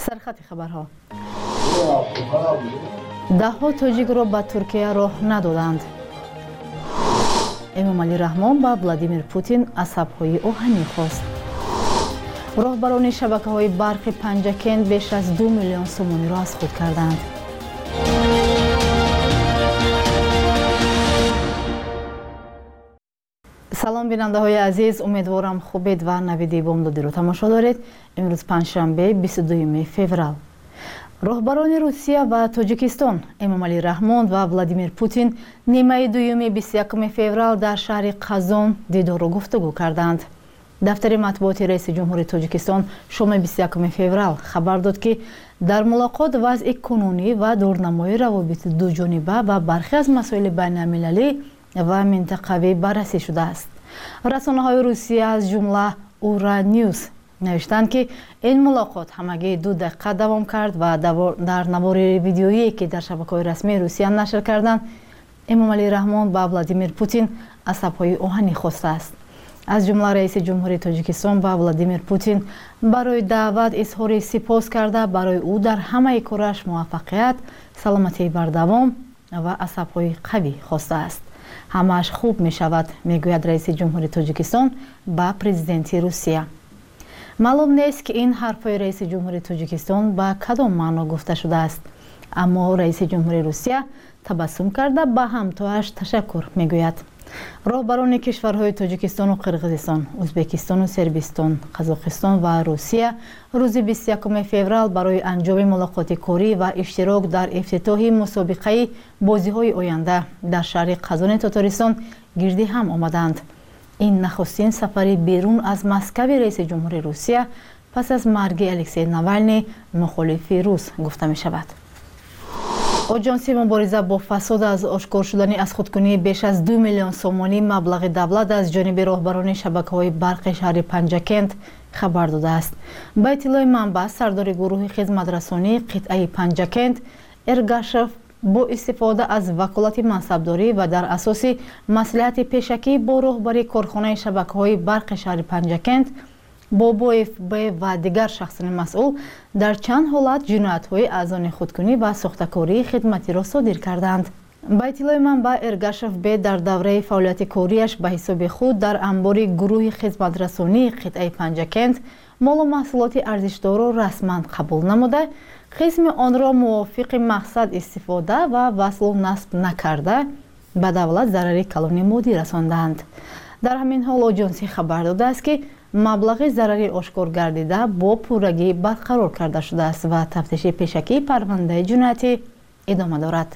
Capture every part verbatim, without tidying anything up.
سرخط خبرها. ده ها تاجیک را به ترکیه راه ندادند. امامعلی رحمان با ولادیمیر پوتین عصب‌های آهنی خواست. راهبران شبکه‌های برق پنجکند بیش از دو میلیون سومانی را از خود کردند. سلام بیننده های عزیز، امیدوارم خوبید و نوید بامدادی رو تماشا دارید. امروز پنجشنبه بیست و دوم فوریه. راهبران روسیه و تاجیکستان امامعلی رحمان و ولادیمیر پوتین نیمه دوم بیست و یکم فوریه در شهر قزان دیدار و گفتگو کردند. دفتر مطبوعات رئیس جمهور تاجیکستان شام بیست و یکم فوریه خبر داد که در ملاقات وضع کنونی و دورنمای روابط دوجانبه و برخی از مسائل بین المللی و منطقوی بررسی شده است. رسانه‌های روسیه از جمله اورا نیوز نوشتند که این ملاقات همگی دو دقیقه دوام کرد و در نوار ویدیویی که در شبکه‌های رسمی روسیه نشر کردند، امامعلی رحمان با ولادیمیر پوتین عصب‌های آهنی خواسته است. از جمله رئیس جمهور تاجیکستان با ولادیمیر پوتین برای دعوت اظهار سپاس کرده برای او در همه کارش موفقیت، سلامتی بردوام و عصب‌های قوی خواسته است. همه‌اش خوب می شود، می گوید رئیس جمهور تاجیکستان با پرزیدنت روسیه. معلوم نیست که این حرفای رئیس جمهور تاجیکستان با کدام معنا گفته شده است، اما رئیس جمهور روسیه تبسم کرده به همتایش تشکر می گوید. راهبران کشورهای تاجیکستان و قرقیزستان، ازبکستان و سربستان، قزاقستان و روسیه روز بیست و یکم فوریه برای انجام ملاقات کاری و اشتراک در افتتاح مسابقه بازی‌های آینده در شهر قزان تاتارستان گردی هم آمدند. این نخستین سفری بیرون از مسکو رئیس جمهور روسیه پس از مرگ الکسی ناوالنی مخالف روس گفته می شود. آژانسی مبارزه با فساد از آشکار شدن از خودکنی بیش از دو میلیون سومانی مبلغ دولت از جانب راهبران شبکه‌های برق شهر پنجکند خبر داده است. با اطلاع منبع، سردار گروه خدمت‌رسانی قطعه پنجکند ارگاشف با استفاده از وکالت منصبداری و در اساس مصلحت پیشکی با راهبری کارخانه شبکه‌های برق شهر پنجکند با اف بی و دیگر شخصان مسئول در چند حالت جنایت‌های از آن خودکنی و ساخته‌کاری خدمتی را صادر کردند. با اطلاع منبع، ارگاشف بی در دوره فعالیت کاریش به حساب خود در انبار گروه خدمت‌رسانی قطعه پنجکند مال و محصولات ارزشدار را رسما قبول نموده، قسم آن را موافق مقصد استفاده و وصل و نصب نکرده به دولت ضرر کلان مادی رساندند. در همین حال آژانسی خبر داده است که مبلغ ضرری آشکار گردیده با پورگی برقرار کرده شده است و تفتیش پیشکی پرونده جنایتی ادامه دارد.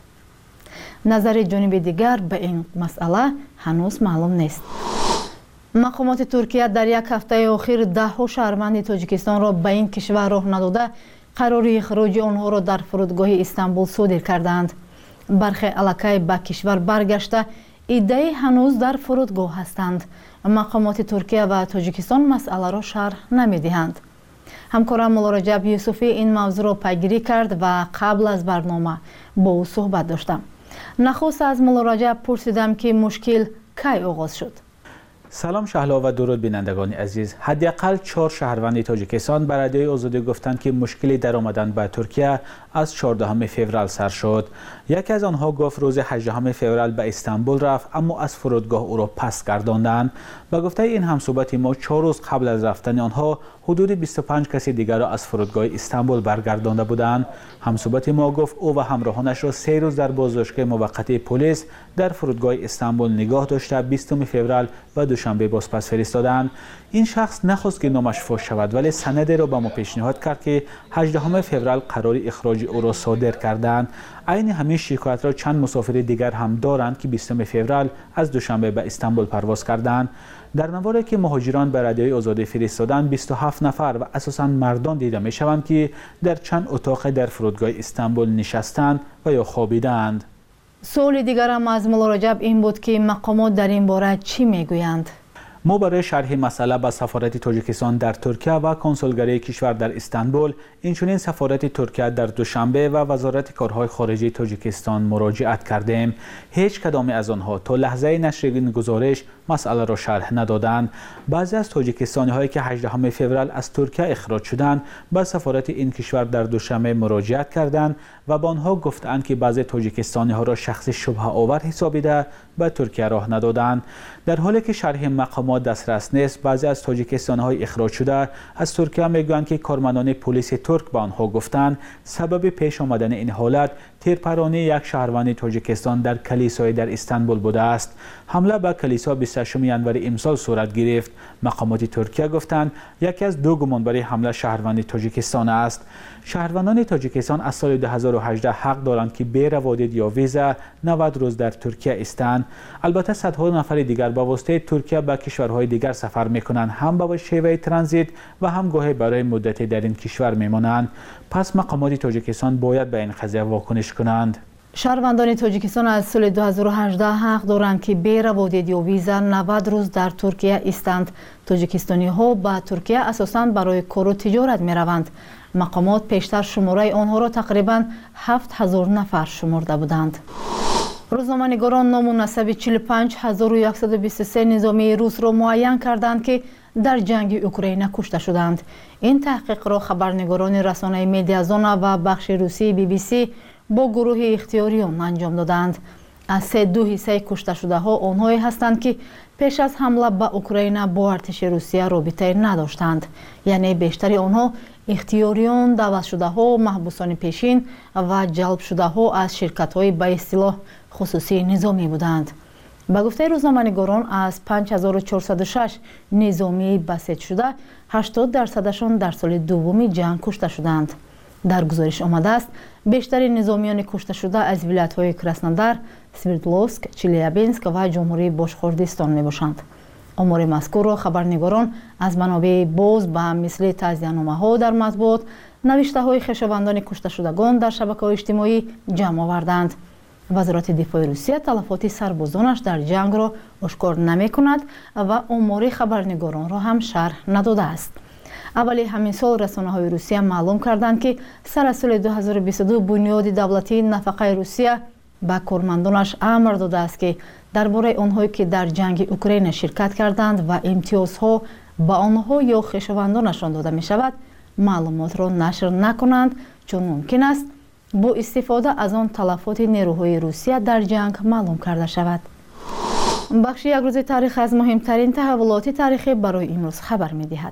نظر جانب دیگر به این مسئله هنوز معلوم نیست. مقامات ترکیه در یک هفته اخیر ده ها شهروند تاجیکستان را به این کشور راه نداده قرار اخراج آنها را در فرودگاه استانبول صادر کردند. برخی الکی به کشور برگشته ایده هنوز در فرودگاه هستند. مقامات ترکیه و تاجیکستان مسئله را شرح نمیدهند. همکارم مولا رجب یوسفی این موضوع را پیگیری کرد و قبل از برنامه با او صحبت داشتم. نخست از مولا رجب پرسیدم که مشکل کی آغاز شد. سلام شهلا و درود بینندگان عزیز. حداقل چهار شهروند تاجیکستان به رادیوی آزادی گفتند که مشکلی در آمدن به ترکیه از چهاردهم فوریه سر شد. یکی از آنها گفت روز هجدهم فوریه به استانبول رفت، اما از فرودگاه او را پس گرداندند. به گفته این همصحبت ما، چهار روز قبل از رفتن آنها حدود بیست و پنج کسی دیگر را از فرودگاه استانبول برگردانده بودند. همصحبت ما گفت او و همراهانش را سه روز در بازداشتگاه موقتی پلیس در فرودگاه استانبول نگاه داشته بیستم فوریه و دوشنبه بازپس فرستادند. این شخص نخواست که نامش فاش شود، ولی سندی را به ما پیشنهاد کرد که هجدهم فوریه قرار اخراج او را صادر کردند. عین همین شکایت را چند مسافر دیگر هم دارند که بیستم فوریه از دوشنبه به استانبول پرواز کردند. در نواری که مهاجران به رادیوی آزادی فرستادند بیست و هفت نفر و اساساً مردان دیده می شوند که در چند اتاق در فرودگاه استانبول نشستند و یا خوابیدند. سوال دیگرم از مولا رجب این بود که مقامات در این باره چی میگویند؟ ما برای شرح مسئله به سفارت تاجیکستان در ترکیه و کنسولگری کشور در استانبول، اینچنین سفارت ترکیه در دوشنبه و وزارت کارهای خارجه تاجیکستان مراجعت کردیم. هیچ کدام از آنها تا لحظه نشر این گزارش مسئله را شرح ندادند. بعضی از تاجیکستانی هایی که هجدهم فوریه از ترکیه اخراج شدند به سفارت این کشور در دوشنبه مراجعت کردند و با آنها گفتند که بعضی تاجیکستانی ها را شخص شبهه آور حسابیده به ترکیه راه ندادند. در حالی که شرح مقامات دسترس نیست، بعضی از تاجیکستانی های اخراج شده از ترکیه میگویند که کارمندان پلیس ترک به آنها گفتند سبب پیش آمدن این حالت تیرپرانی یک شهروند تاجیکستان در کلیسای در استانبول بوده است. حمله به کلیسا بیست و هشتم ژانویه امسال صورت گرفت. مقامات ترکیه گفتند یکی از دو گمانبر حمله شهروند تاجیکستان است. شهروندان تاجیکستان از سال دو هزار و هجده حق دارند که بی روادید یا ویزا نود روز در ترکیه استند. البته صدها نفر دیگر با واسطه ترکیه به کشورهای دیگر سفر میکنند، هم به شیوه ترانزیت و هم گاهی برای مدتی در این کشور میمانند. پس مقامات تاجیکستان باید به این قضیه واکنش کنند. شهروندان تاجیکستان از سال دو هزار و هجده حق دارند که بی روادید یا ویزا نود روز در ترکیه استند. تاجیکستانی ها به ترکیه اساساً برای کار و تجارت می روند. مقامات پیشتر شماره آنها را تقریباً هفت هزار نفر شمرده بودند. روزنامه‌نگاران نام و نسب چهل و پنج هزار و صد و بیست و سه نظامی روس را معین کردند که در جنگ اوکراین کشته شدند. این تحقیق را خبرنگاران رسانه مدیازونا و بخش روسی بی بی سی با گروه اختیاریون انجام دادند. از سه دو حصه کشته شده ها آنهایی هستند که پیش از حمله به اوکراین با ارتش روسیه رابطه نداشتند، یعنی بیشتر آنها اختیاریون، دعوت شده ها، محبوسان پیشین و جلب شده ها از شرکت های به اصطلاح خصوصی نظامی بودند. به گفته روزنامه‌نگاران از پنج هزار و چهارصد و شش نظامی بسیج شده هشتاد درصدشان در سال دوم جنگ کشته شدند. در گزارش آمده است بیشتر نظامیان کشته شده از ولایت‌های کراسنودار، سوردلوفسک، چلیابینسک و جمهوری باشخوردستان میباشند. آمار مذکور را خبرنگاران از منابع باز به مثل تعزیه‌نامه‌ها در مطبوعات، نوشته‌های خویشاوندان کشته شدگان در شبکه‌های اجتماعی جمع آوردند. وزارت دفاع روسیه تلفات سربازانش در جنگ را آشکار نمی‌کند و آمار خبرنگاران را هم شرح نداده است. اولی همین سال رسانه‌های روسیه معلوم کردند که سر سال دو هزار و بیست و دو بنیاد دولتی نفقه روسیه به کارمندانش امر داده است که درباره آنهایی که در جنگ اوکراین شرکت کردند و امتیازها به آنها یا خویشاوندانشان داده می شود معلومات را نشر نکنند، چون ممکن است با استفاده از آن تلفات نیروهای روسیه در جنگ معلوم کرده شود. بخش یک روز تاریخ از مهمترین تحولات تاریخی برای امروز خبر می دهد.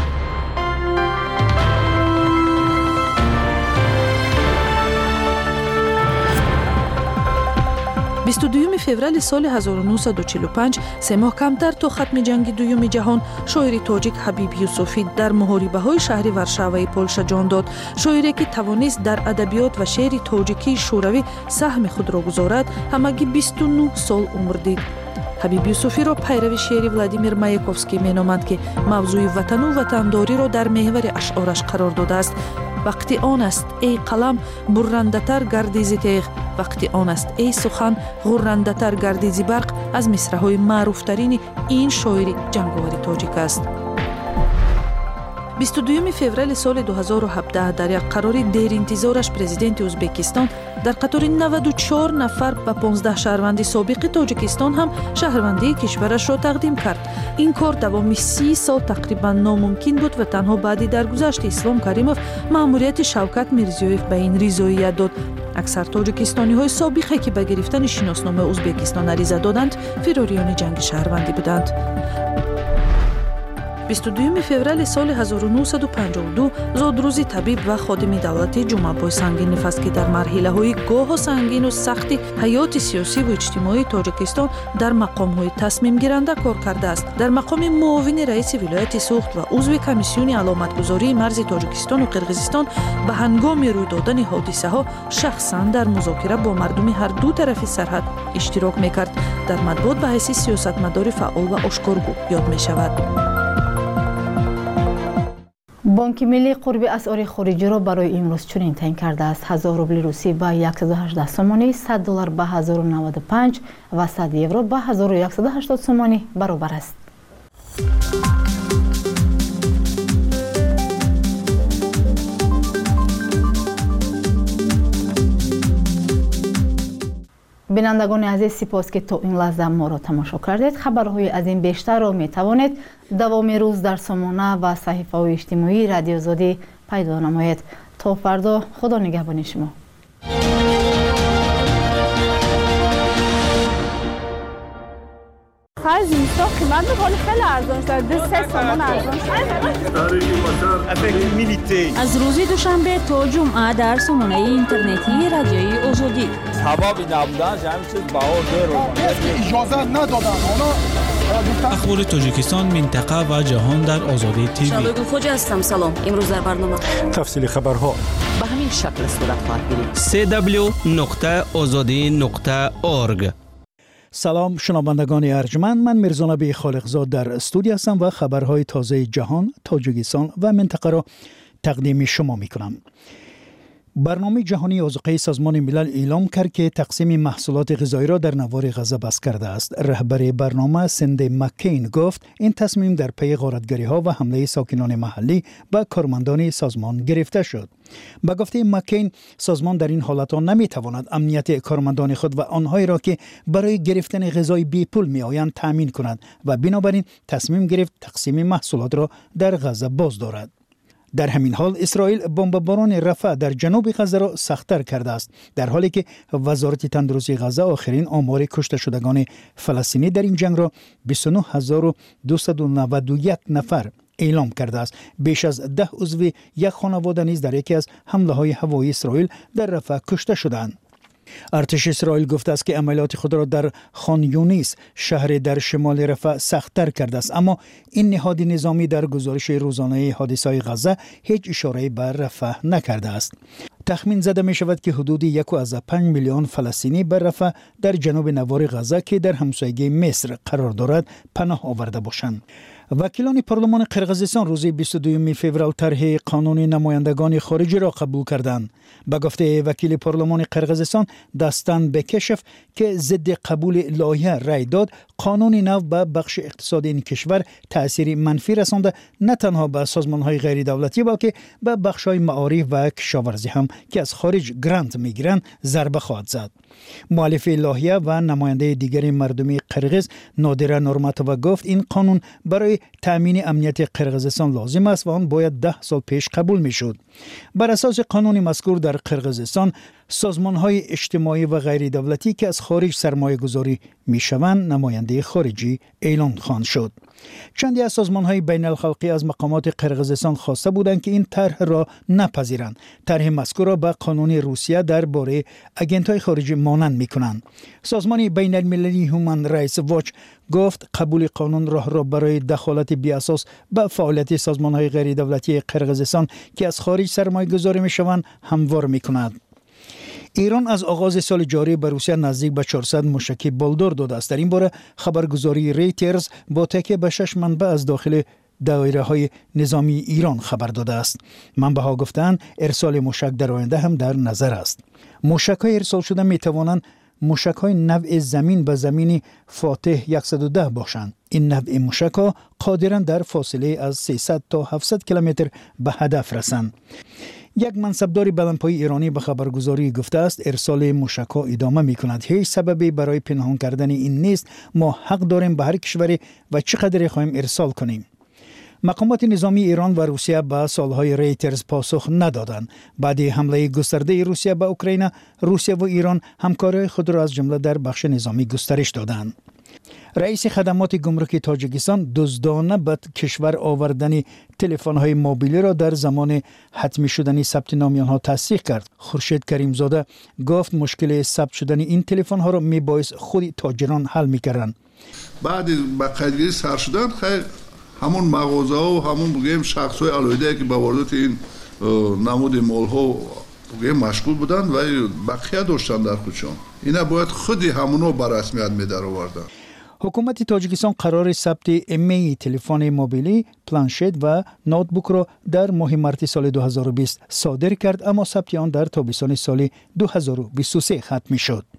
بیست و دوم فوریه سال هزار و نهصد و چهل و پنج، سه ماه کمتر تا ختم جنگ دوم جهان، شاعر تاجیک حبیب یوسفی در محاربه‌های شهر ورشاوه پولشا جان داد. شاعری که توانست در ادبیات و شعر تاجیکی شوروی سهم خود را گذارد، همگی بیست و نه سال عمر دید. حبیب یوسفی را پیرو شعر ولادیمیر مایاکوفسکی مینامند که موضوع وطن و وطنداری را در محور اشعارش قرار داده است. وقتی آن است ای قلم برنده تر گردی ز تیغ، وقتی آن است ای سخن غرنده تر گردی ز برق، از مصرع‌های معروف‌ترین این شاعر جنگاور تاجیک است. بیست و دوم فوریه سال دو هزار و هفده در یک قرار دیر انتظارش پرزیدنت ازبکستان در قطار نود و چهار نفر و پانزده شهروند سابق تاجیکستان هم شهروندی کشورش را تقدیم کرد. این کار دوام سی سال تقریبا ناممکن بود و تنها بعدی درگذشت اسلام کریموف مأموریت شوکت میرزیویف به این رضایت داد. اکثر تاجیکستانی های سابقه که به گرفتن شناسنامه ازبکستان عریضه دادند فراریان جنگ شهروندی بودند. بیست و دوم فوریه سال هزار و نهصد و پنجاه و دو زادروزی طبیب و خادم دولتی جمعه‌بای سنگین نفس که در مرحله‌های گاه و سنگین و سخت حیات سیاسی و اجتماعی تاجیکستان در مقام‌های تصمیم گیرنده کار کرده است. در مقام معاون رئیس ولایت سوخت و عضو کمیسیون علامتگذاری مرز تاجیکستان و قرقیزستان به هنگام روی دادن حادثه‌ها شخصاً در مذاکره با مردم هر دو طرف سرحد اشتراک می‌کرد. در مطبوعات به حیث سیاستمدار فعال و آشکارگو یاد می‌شود. بانک ملی قرب اسعار خارجی را برای امروز چنین تعیین کرده است: هزار روبل روسی به صد و هجده سومانی، صد دلار به هزار و نود و پنج و صد یورو به هزار و صد و هشتاد سومانی برابر است. بینندگان عزیز سپاس که تا این لحظه ما را تماشا کردید. خبرهای از این بیشتر را می توانید دوام روز در سامانه و صحیفه های اجتماعی رادیو آزادی پیدا نمایید. تا فردا، خدا نگهبان شما. خرج اینستا قیمت میکنه خیلی ارزان شد. دو سه سامان ارزان شد. از روز دوشنبه تا جمعه در سامانه اینترنتی رادیوی آزادی. سبب نبودن همین چیز بهار داره. اجازه ندادن. اخبار تاجیکستان، منطقه و جهان در آزادی تیوی. شبگو خوجا هستم. سلام. امروز در برنامه تفصیل خبرها به همین شکل صورت خواهد گرفت. سی دبلیو نقطه آزادی نقطه اورگ. سلام شنوندگان ارجمند، من میرزا نبی خالقزاد در استودیو هستم و خبرهای تازه جهان، تاجیکستان و منطقه را تقدیم شما میکنم. برنامه جهانی آذوقه سازمان ملل اعلام کرد که تقسیم محصولات غذایی را در نوار غزه بس کرده است. رهبر برنامه سندی مکین گفت این تصمیم در پی غارتگری ها و حمله ساکنان محلی به کارمندان سازمان گرفته شد. با گفته مکین، سازمان در این حالت ها نمی تواند امنیت کارمندان خود و آنهایی را که برای گرفتن غذای بی پول می آیند تامین کند و بنابراین تصمیم گرفت تقسیم محصولات را در غزه باز دارد. در همین حال اسرائیل بمباران رفح در جنوب غزه را سخت‌تر کرده است، در حالی که وزارت تندرستی غزه آخرین آمار کشته شدگان فلسطینی در این جنگ را بیست و نه هزار و دویست و نود و یک نفر اعلام کرده است. بیش از ده عضو یک خانواده نیز در یکی از حمله‌های هوایی اسرائیل در رفح کشته شدند. ارتش اسرائیل گفته است که عملیات خود را در خان یونیس، شهر در شمال رفح، سخت‌تر کرده است، اما این نهاد نظامی در گزارش روزانه حادثه‌های غزه هیچ اشاره به رفح نکرده است. تخمین زده می شود که حدود یک و پنج میلیون فلسطینی به رفح در جنوب نوار غزه که در همسایگی مصر قرار دارد پناه آورده باشند. وکیلان پارلمان قرقیزستان روز بیست و دوم فوریه طرح قانون نمایندگان خارجی را قبول کردند. به گفته وکیل پارلمان قرقیزستان داستان بکشف که ضد قبول لایحه رای داد، قانون نو به بخش اقتصادی این کشور تأثیر منفی رسانده، نه تنها به سازمان‌های غیر دولتی بلکه به بخش‌های معارف و کشاورزی هم که از خارج گرانت می‌گیرند ضربه خواهد زد. مؤلف لایحه و نماینده دیگر مردمی قرقیز نادره نورماتووا گفت این قانون برای تامین امنیت قرقیزستان لازم است و آن باید ده سال پیش قبول می‌شد. بر اساس قانون مذکور در قرقیزستان، سازمان‌های اجتماعی و غیر دولتی که از خارج سرمایه گذاری می‌شوند نماینده خارجی اعلام خواهند شد. چندی از سازمان‌های بین الخلقی از مقامات قرقیزستان خواسته بودند که این طرح را نپذیرند. طرح مذکور را به قانون روسیه درباره اگنت‌های خارجی مانند می‌کنند. سازمان بین المللی هومن رایتس واچ گفت قبول قانون راه را برای دخالت بی اساس به فعالیت سازمان‌های غیر دولتی قرقیزستان که از خارج سرمایه گذاری می‌شوند هموار می‌کند. ایران از آغاز سال جاری به روسیه نزدیک به چهارصد موشک بالدار داده است. در این باره خبرگزاری ریترز با تکیه به شش منبع از داخل دایره های نظامی ایران خبر داده است. منبع‌ها گفتند ارسال موشک در آینده هم در نظر است. موشک های ارسال شده می توانند موشک های نوع زمین به زمین فاتح صد و ده باشند. این نوع موشک ها قادرند در فاصله از سیصد تا هفتصد کیلومتر به هدف رسند. یک منصبدار بلندپایه ایرانی به خبرگزاری گفته است ارسال موشک‌ها ادامه می‌کند. هیچ سببی برای پنهان کردن این نیست. ما حق داریم به هر کشوری و چقدر خواهیم ارسال کنیم. مقامات نظامی ایران و روسیه به سالهای ریترز پاسخ ندادند. بعد حمله گسترده روسیه به اوکراین، روسیه و ایران همکاری خود را از جمله در بخش نظامی گسترش دادند. رئیس خدمات گمرک تاجیکستان دزدانه به کشور آوردن تلفن‌های موبیلی را در زمان حتمی شدن ثبت نام آنها تصدیق کرد. خورشید کریمزاده گفت مشکل ثبت شدن این تلفن‌ها را میبایست خود تاجران حل می‌کردند. بعد با قیدگیری سر شدن خیلی همون مغازه‌ها و همون بگیم شخص‌های علایده که با واردات این نمود مال‌ها بگیم مشغول بودن و بقیه داشتن در خودشون. اینا باید خودی همونو به رسمیت می‌دار آوردن. حکومت تاجیکستان قرار ثبت ایمه تلفن موبیلی، پلانشت و نوتبوک را در ماه مارس سال دو هزار و بیست صادر کرد، اما ثبت آن در تابستان سال دو هزار و بیست و سه ختم شد.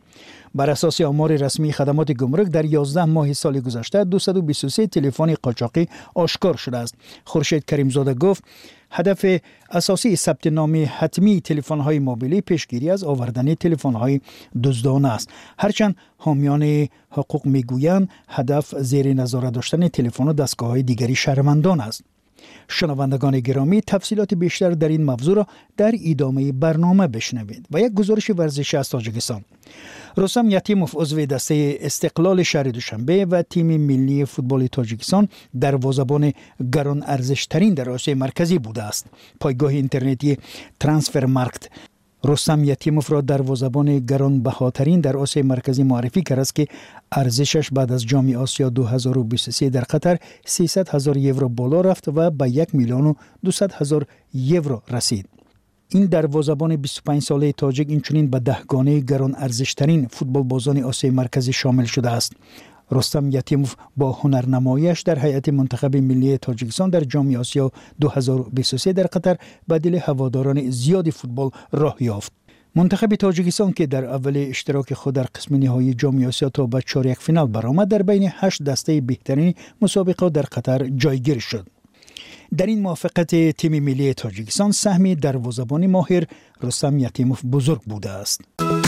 بر اساس آمار رسمی خدمات گمرک در یازده ماه سال گذشته دویست و بیست و سه تلفن قاچاقی آشکار شده است. خورشید کریمزاده گفت هدف اساسی ثبت نام حتمی تلفن‌های موبیلی پیشگیری از آوردن تلفن‌های دزدانه است. هرچند حامیان حقوق میگویند هدف زیر نظارت داشتن تلفن و دستگاه‌های دیگری شهروندان است. شنوندگان گرامی، تفصیلات بیشتر در این موضوع را در ادامه برنامه بشنوید. و یک گزارش ورزشی از تاجیکستان. رستم یتیموف عضو دسته استقلال شهر دوشنبه و تیم ملی فوتبال تاجیکستان دروازه‌بان گران ارزش ترین در آسیای مرکزی بوده است. پایگاه اینترنتی ترانسفر مارکت رستم یتیموف را دروازه‌بان گرانبهاترین در آسیای مرکزی معرفی کرد است که ارزشش بعد از جام آسیا دو هزار و بیست و سه در قطر سیصد هزار یورو بالا رفت و به یک میلیون و دویست هزار یورو رسید. این دروازه‌بان بیست و پنج ساله تاجیک اینچنین به دهگانه گران ارزشترین فوتبال بازان آسیای مرکزی شامل شده است. رستم یتیموف با هنرنماییش در هیئت منتخب ملی تاجیکستان در جام آسیا دو هزار و بیست و سه در قطر به دل هواداران زیاد فوتبال راه یافت. منتخب تاجیکستان که در اول اشتراک خود در قسم نهایی جام آسیا تا به چهار یک فینال برآمد، در بین هشت دسته بهترین مسابقه در قطر جایگیر شد. در این موفقیت تیم ملی تاجیکستان سهم دروازه‌بان ماهر رستم یتیموف بزرگ بوده است.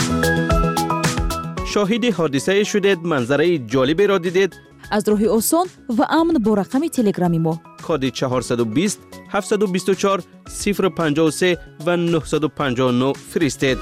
شاهد حادثه شدید، منظره جالبی را دیدید. از راه آسان و امن با رقم تلگرامی ما کد چهارصد و بیست هفتصد و بیست و چهار صفر پنجاه و سه و نهصد و پنجاه و نه فرستید.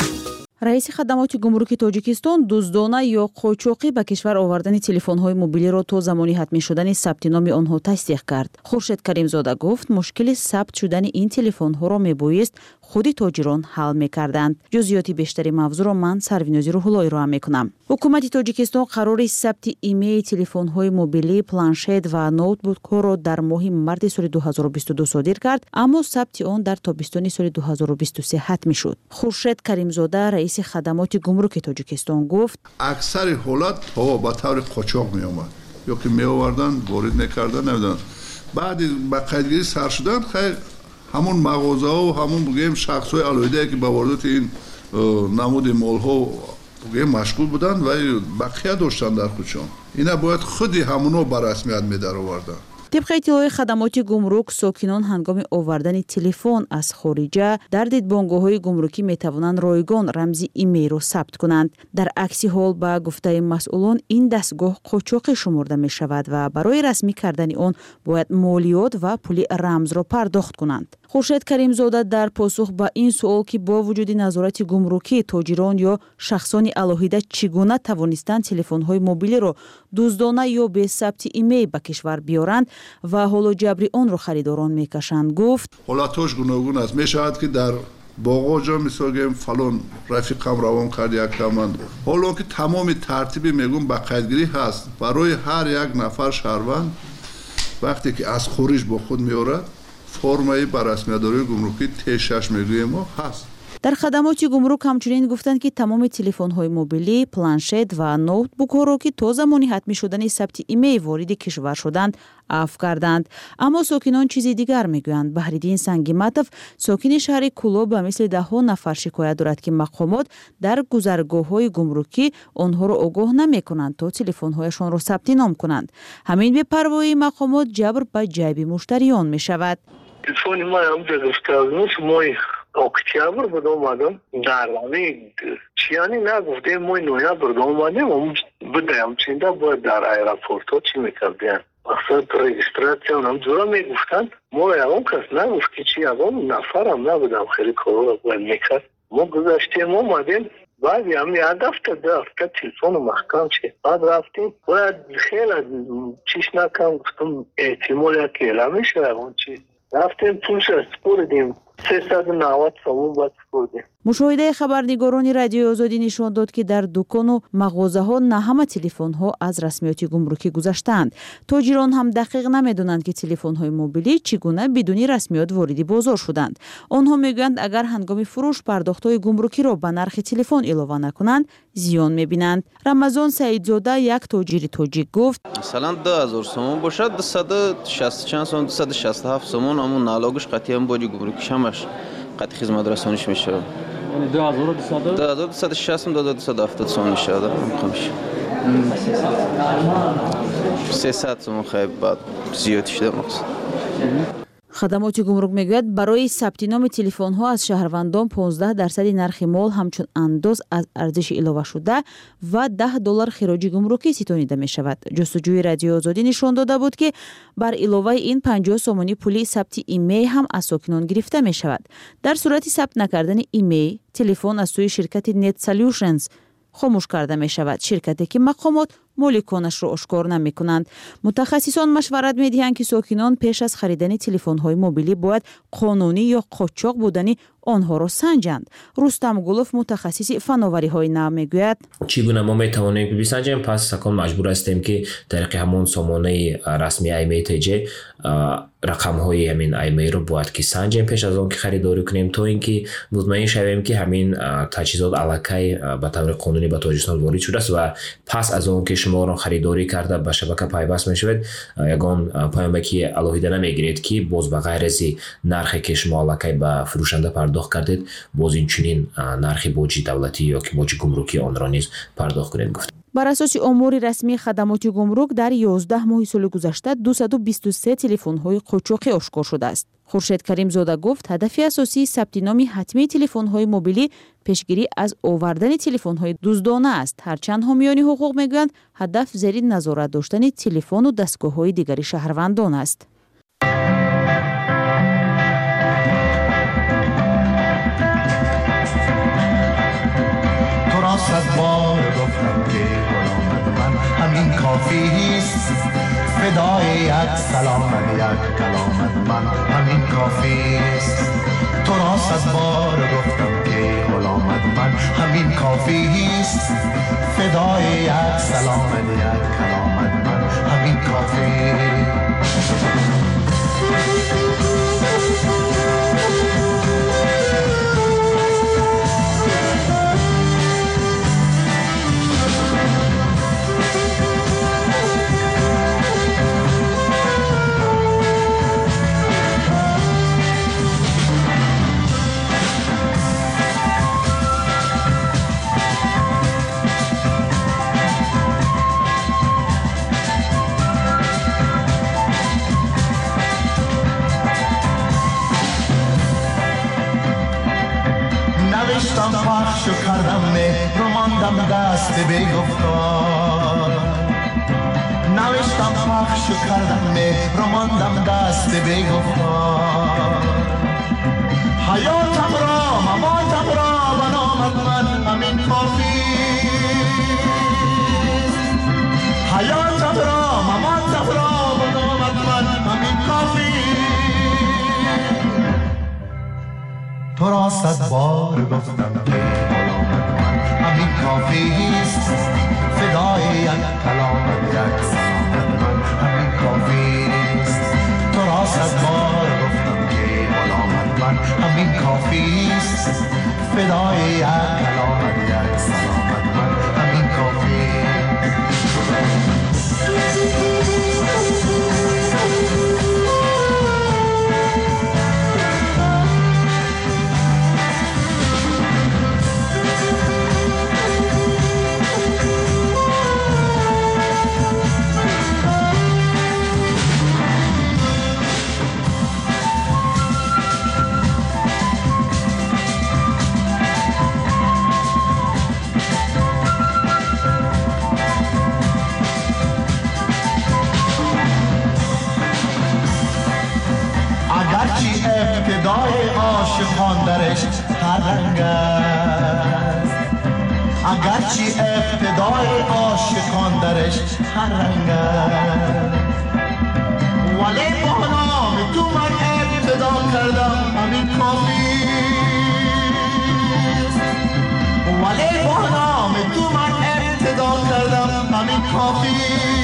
رئیس خدمات گمرک تاجیکستان دزدانه یا قاچاقی به کشور آوردن تلفن‌های موبیلی را تا زمانی حتمی شدن ثبت نام آنها تصدیق کرد. خورشید کریمزاده گفت مشکل ثبت شدن این تلفن‌ها را میبایست خود تاجران حل می‌کردند. جزئیات بیشتری موضوع را من سروینازی روح‌اللهی را می‌کنم. حکومت تاجیکستان قرار است ثبت ایمیل تلفن‌های موبیلی، پلانشت و نوتبوک‌ها را در ماه مارس سال دو هزار و بیست و دو صادر کرد، اما ثبت آن در تابستان سال دو هزار و بیست و سه حتمی شد. خورشید کریمزاده رئیس خدمات گمرک تاجیکستان گفت اکثر حالات ها به طور قاچاق می آمد یا که می آوردن وارد نکردن نمیدن. بعد با قیدگیری سر شدن خیلی همون مغازه ها و همون بگیم شخص های علایده که به واردات این نمود مال ها بگیم مشغول بودن و بقیه داشتن در خودشان. اینا باید خودی همونو به رسمیت می در آوردن. طبق اطلاع خدمات گمرک، ساکنان هنگام آوردن تلفن از خارجه در دیدبانگاه‌های گمرکی می‌توانند رایگان رمزی ایمیل را ثبت کنند. در عکس حال با گفته مسئولان این دستگاه قاچاقی شمرده می‌شود و برای رسمی کردن آن باید مالیات و پول رمز را پرداخت کنند. خورشید کریمزاده در پاسخ به این سوال که با وجود نظارت گمرکی تاجران یا شخصان علاهیده چگونه توانستند تلفن‌های موبیلی را دزدانه یا به ثبت ایمیل به کشور بیارند و حالا جبری آن را خریداران میکشند گفت حالاتش گوناگون است. میشود که در باغ جا مثلا فلان رفیقم روان کرد یک تومن، حالا که تمام ترتیبی میگم با قیدگیری هست برای هر یک نفر شهروند وقتی که از خارج با خود میارد فرمای بر رسمیداری گمرکی تی شش میگویم ما هست. در خدمات گمرک همچنین گفتند که تمام تلفن‌های موبیلی، پلانشت و نوتبوک‌ها را که تا زمانی حتمی شدن ثبت ایمیل وارد کشور شدند عفو کردند. اما ساکنان چیزی دیگر میگویند. بهرالدین سنگیمتов ساکن شهر کولو به مثل ده ها نفر شکایت دارد که مقامات در گذرگاه‌های گمرکی آنها را آگاه نمی‌کنند تا تلفن‌هایشان را ثبت نام کنند. همین به پروای مقامات جبر به جیب مشتریان می‌شود. تلفن ما هم گرفتار مای اکتبر بود اومدم در واقع چیانی نگفته مای نویبر اومدم اون بدم چنده باید در ایرپورت ها چی میکردن اصلا رجیستراسیون هم جورا میگفتن ما اون کس نگفت که چی اون نفرم نبودم خیلی کارو رو باید میکرد ما گذاشتیم اومدیم بعد هم یه هفته ده هفته تلفن محکم چه بعد رفتیم باید خیلی چیش نکم گفتم احتمال یکی اعلامی شد اون چی رفتیم پولش سپردیم سیصد و نود سوم باید سپردیم. مشاهده خبرنگاران رادیوی آزادی نشان داد که در دکان و مغازه ها نه همه تلفن ها از رسمیات گمرکی گذشتند. تاجران هم دقیق نمیدونند که تلفن های موبیلی چگونه بدون رسمیات وارد بازار شدند. آنها میگویند اگر هنگام فروش پرداخت های گمرکی را به نرخ تلفن علاوه نکنند زیان میبینند. رمضان سعیدزاده یک تاجر تاجیک گفت مثلا ده هزار سوم باشد دویست و شصت چند سوم دویست و شصت و هفت سوم همون نالاگش قطعی هم باجی گمرکیش همش قطعی خدمت رسانیش میشه. یعنی دو هزار و دویست دو هزار و دویست و شصت دو هزار و دویست و هفتاد سوم شده میشه سیصد سوم خیلی بعد زیاد شده مقصد. хадамоти гумрук мегӯяд барои сабти номи телефонҳо аз шаҳрвандон понздаҳ дарсади нархи мол ҳамчун андоз аз арзиши иловашуда ва даҳ доллар хироҷи гумрукӣ ситонида мешавад. ҷустуҷӯи Радиои Озодӣ нишон дода буд, ки бар иловаи ин панҷоҳ сомонӣ пули сабти имей ҳам аз сокинон гирифта мешавад. дар сурати сабт накардани имей телефон аз сӯи ширкати Net Solutions хомӯш карда мешавад, ширкате ки мақомот моликонашро ошкор намекунанд. мутахассисон машварат медиҳанд, ки сокинон пеш аз харидани телефонҳои мобилӣ бояд қонунӣ ё қочоқ будани онҳоро санҷанд. Рустам Гулов, мутахассиси фановариҳои нав, мегӯяд: чӣ гуна мо метавонем бисанҷем? Пас сакон маҷбур ҳастем, ки тариқи ҳамон сомонаи расми ай эм эй ти ҷе рақамҳои ҳамин ай эм эй-ро бояд ки санҷем пеш аз он ки харидорӣ кунем, то ин ки мутмаин шавем, ки ҳамин таҷҳизот аллакай ба таври қонунӣ ба Тоҷикистон ворид шудааст ва пас аз он ки шуморо харидорӣ карда ба шабака пайваст мешавед, ягон паёмаки алоҳида намегиред, ки боз ба ғайр ази нархе ки шумо аллакай ба фурӯшанда пардохт кардед, боз инчунин нархи боҷи давлатӣ ёки боҷи гумрукӣ онро низ пардохт кунед гуфт. бар асоси омори расмии хадамоти гумрук дар ёздаҳ моҳи соли гузашта дусаду бисту се телефонҳои қочоқӣ ошкор шудааст. Хуршед Каримзода гуфт, ҳадафи асосии сабти номи ҳатмии телефонҳои мобилӣ пешгирӣ аз овардани телефонҳои дуздона аст. ҳарчанд ҳомиёни ҳуқуқ мегӯянд, ҳадаф зери назорат доштани телефону дастгоҳҳои дигари шаҳрвандон аст. صد بار گفتم که غلامت من همین کافیست، فدای یک سلامت یک کلامت من همین کافیست. تو را صد بار گفتم که غلامت من همین کافیست، فدای یک سلامت یک کلامت من همین کافیست. نوشتم پخش و کردم مهر و ماندم دست بی گفتار، نوشتم پخش و کردم مهر و ماندم دست بی گفتار. حیاتم را مماتم را و نامت من همین کافیست، حیاتم را مماتم را و نامت من همین کافیست. تو را صد بار گفتم که غلامت من همین کافیست، فدای یک کلامت یک سلامت من همین کافیست. تو را صد بار گفتم که غلامت من همین کافیست، فدای یک کلامت یک سلامت من همین کافیست. اگرچه ابتدای عاشقان درش هر رنگ است، اگرچه ابتدای عاشقان درش هر رنگ است، ولی با نام تو من ابتدا کردم همین کافیست، ولی با نام تو من ابتدا کردم همین کافیست.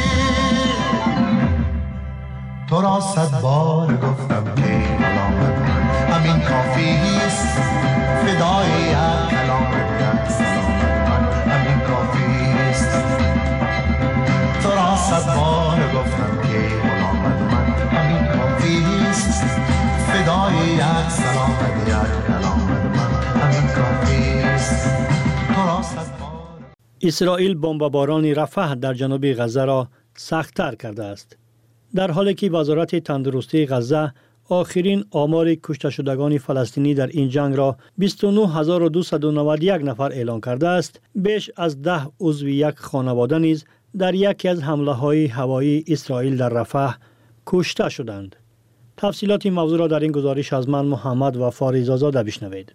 تو را صد بار گفتم که غلامت من همین کافیست، فدای یک کلامت یک سلامت من همین کافیست. تو را صد بار گفتم که غلامت من همین کافیست، فدای یک سلامت یک کلامت من همین کافیست. اسرائیل بمباران رفح در جنوب غزه را سخت‌تر کرده است. در حالی که وزارت تندرستی غزه آخرین آمار کشته شدگان فلسطینی در این جنگ را بیست و نه هزار و دویست و نود و یک نفر اعلام کرده است، بیش از ده عضو یک خانواده نیز در یکی از حمله‌های هوایی اسرائیل در رفح کشته شدند. تفصیلات این موضوع را در این گزارش از من محمد و فاریزآزاده بشنوید.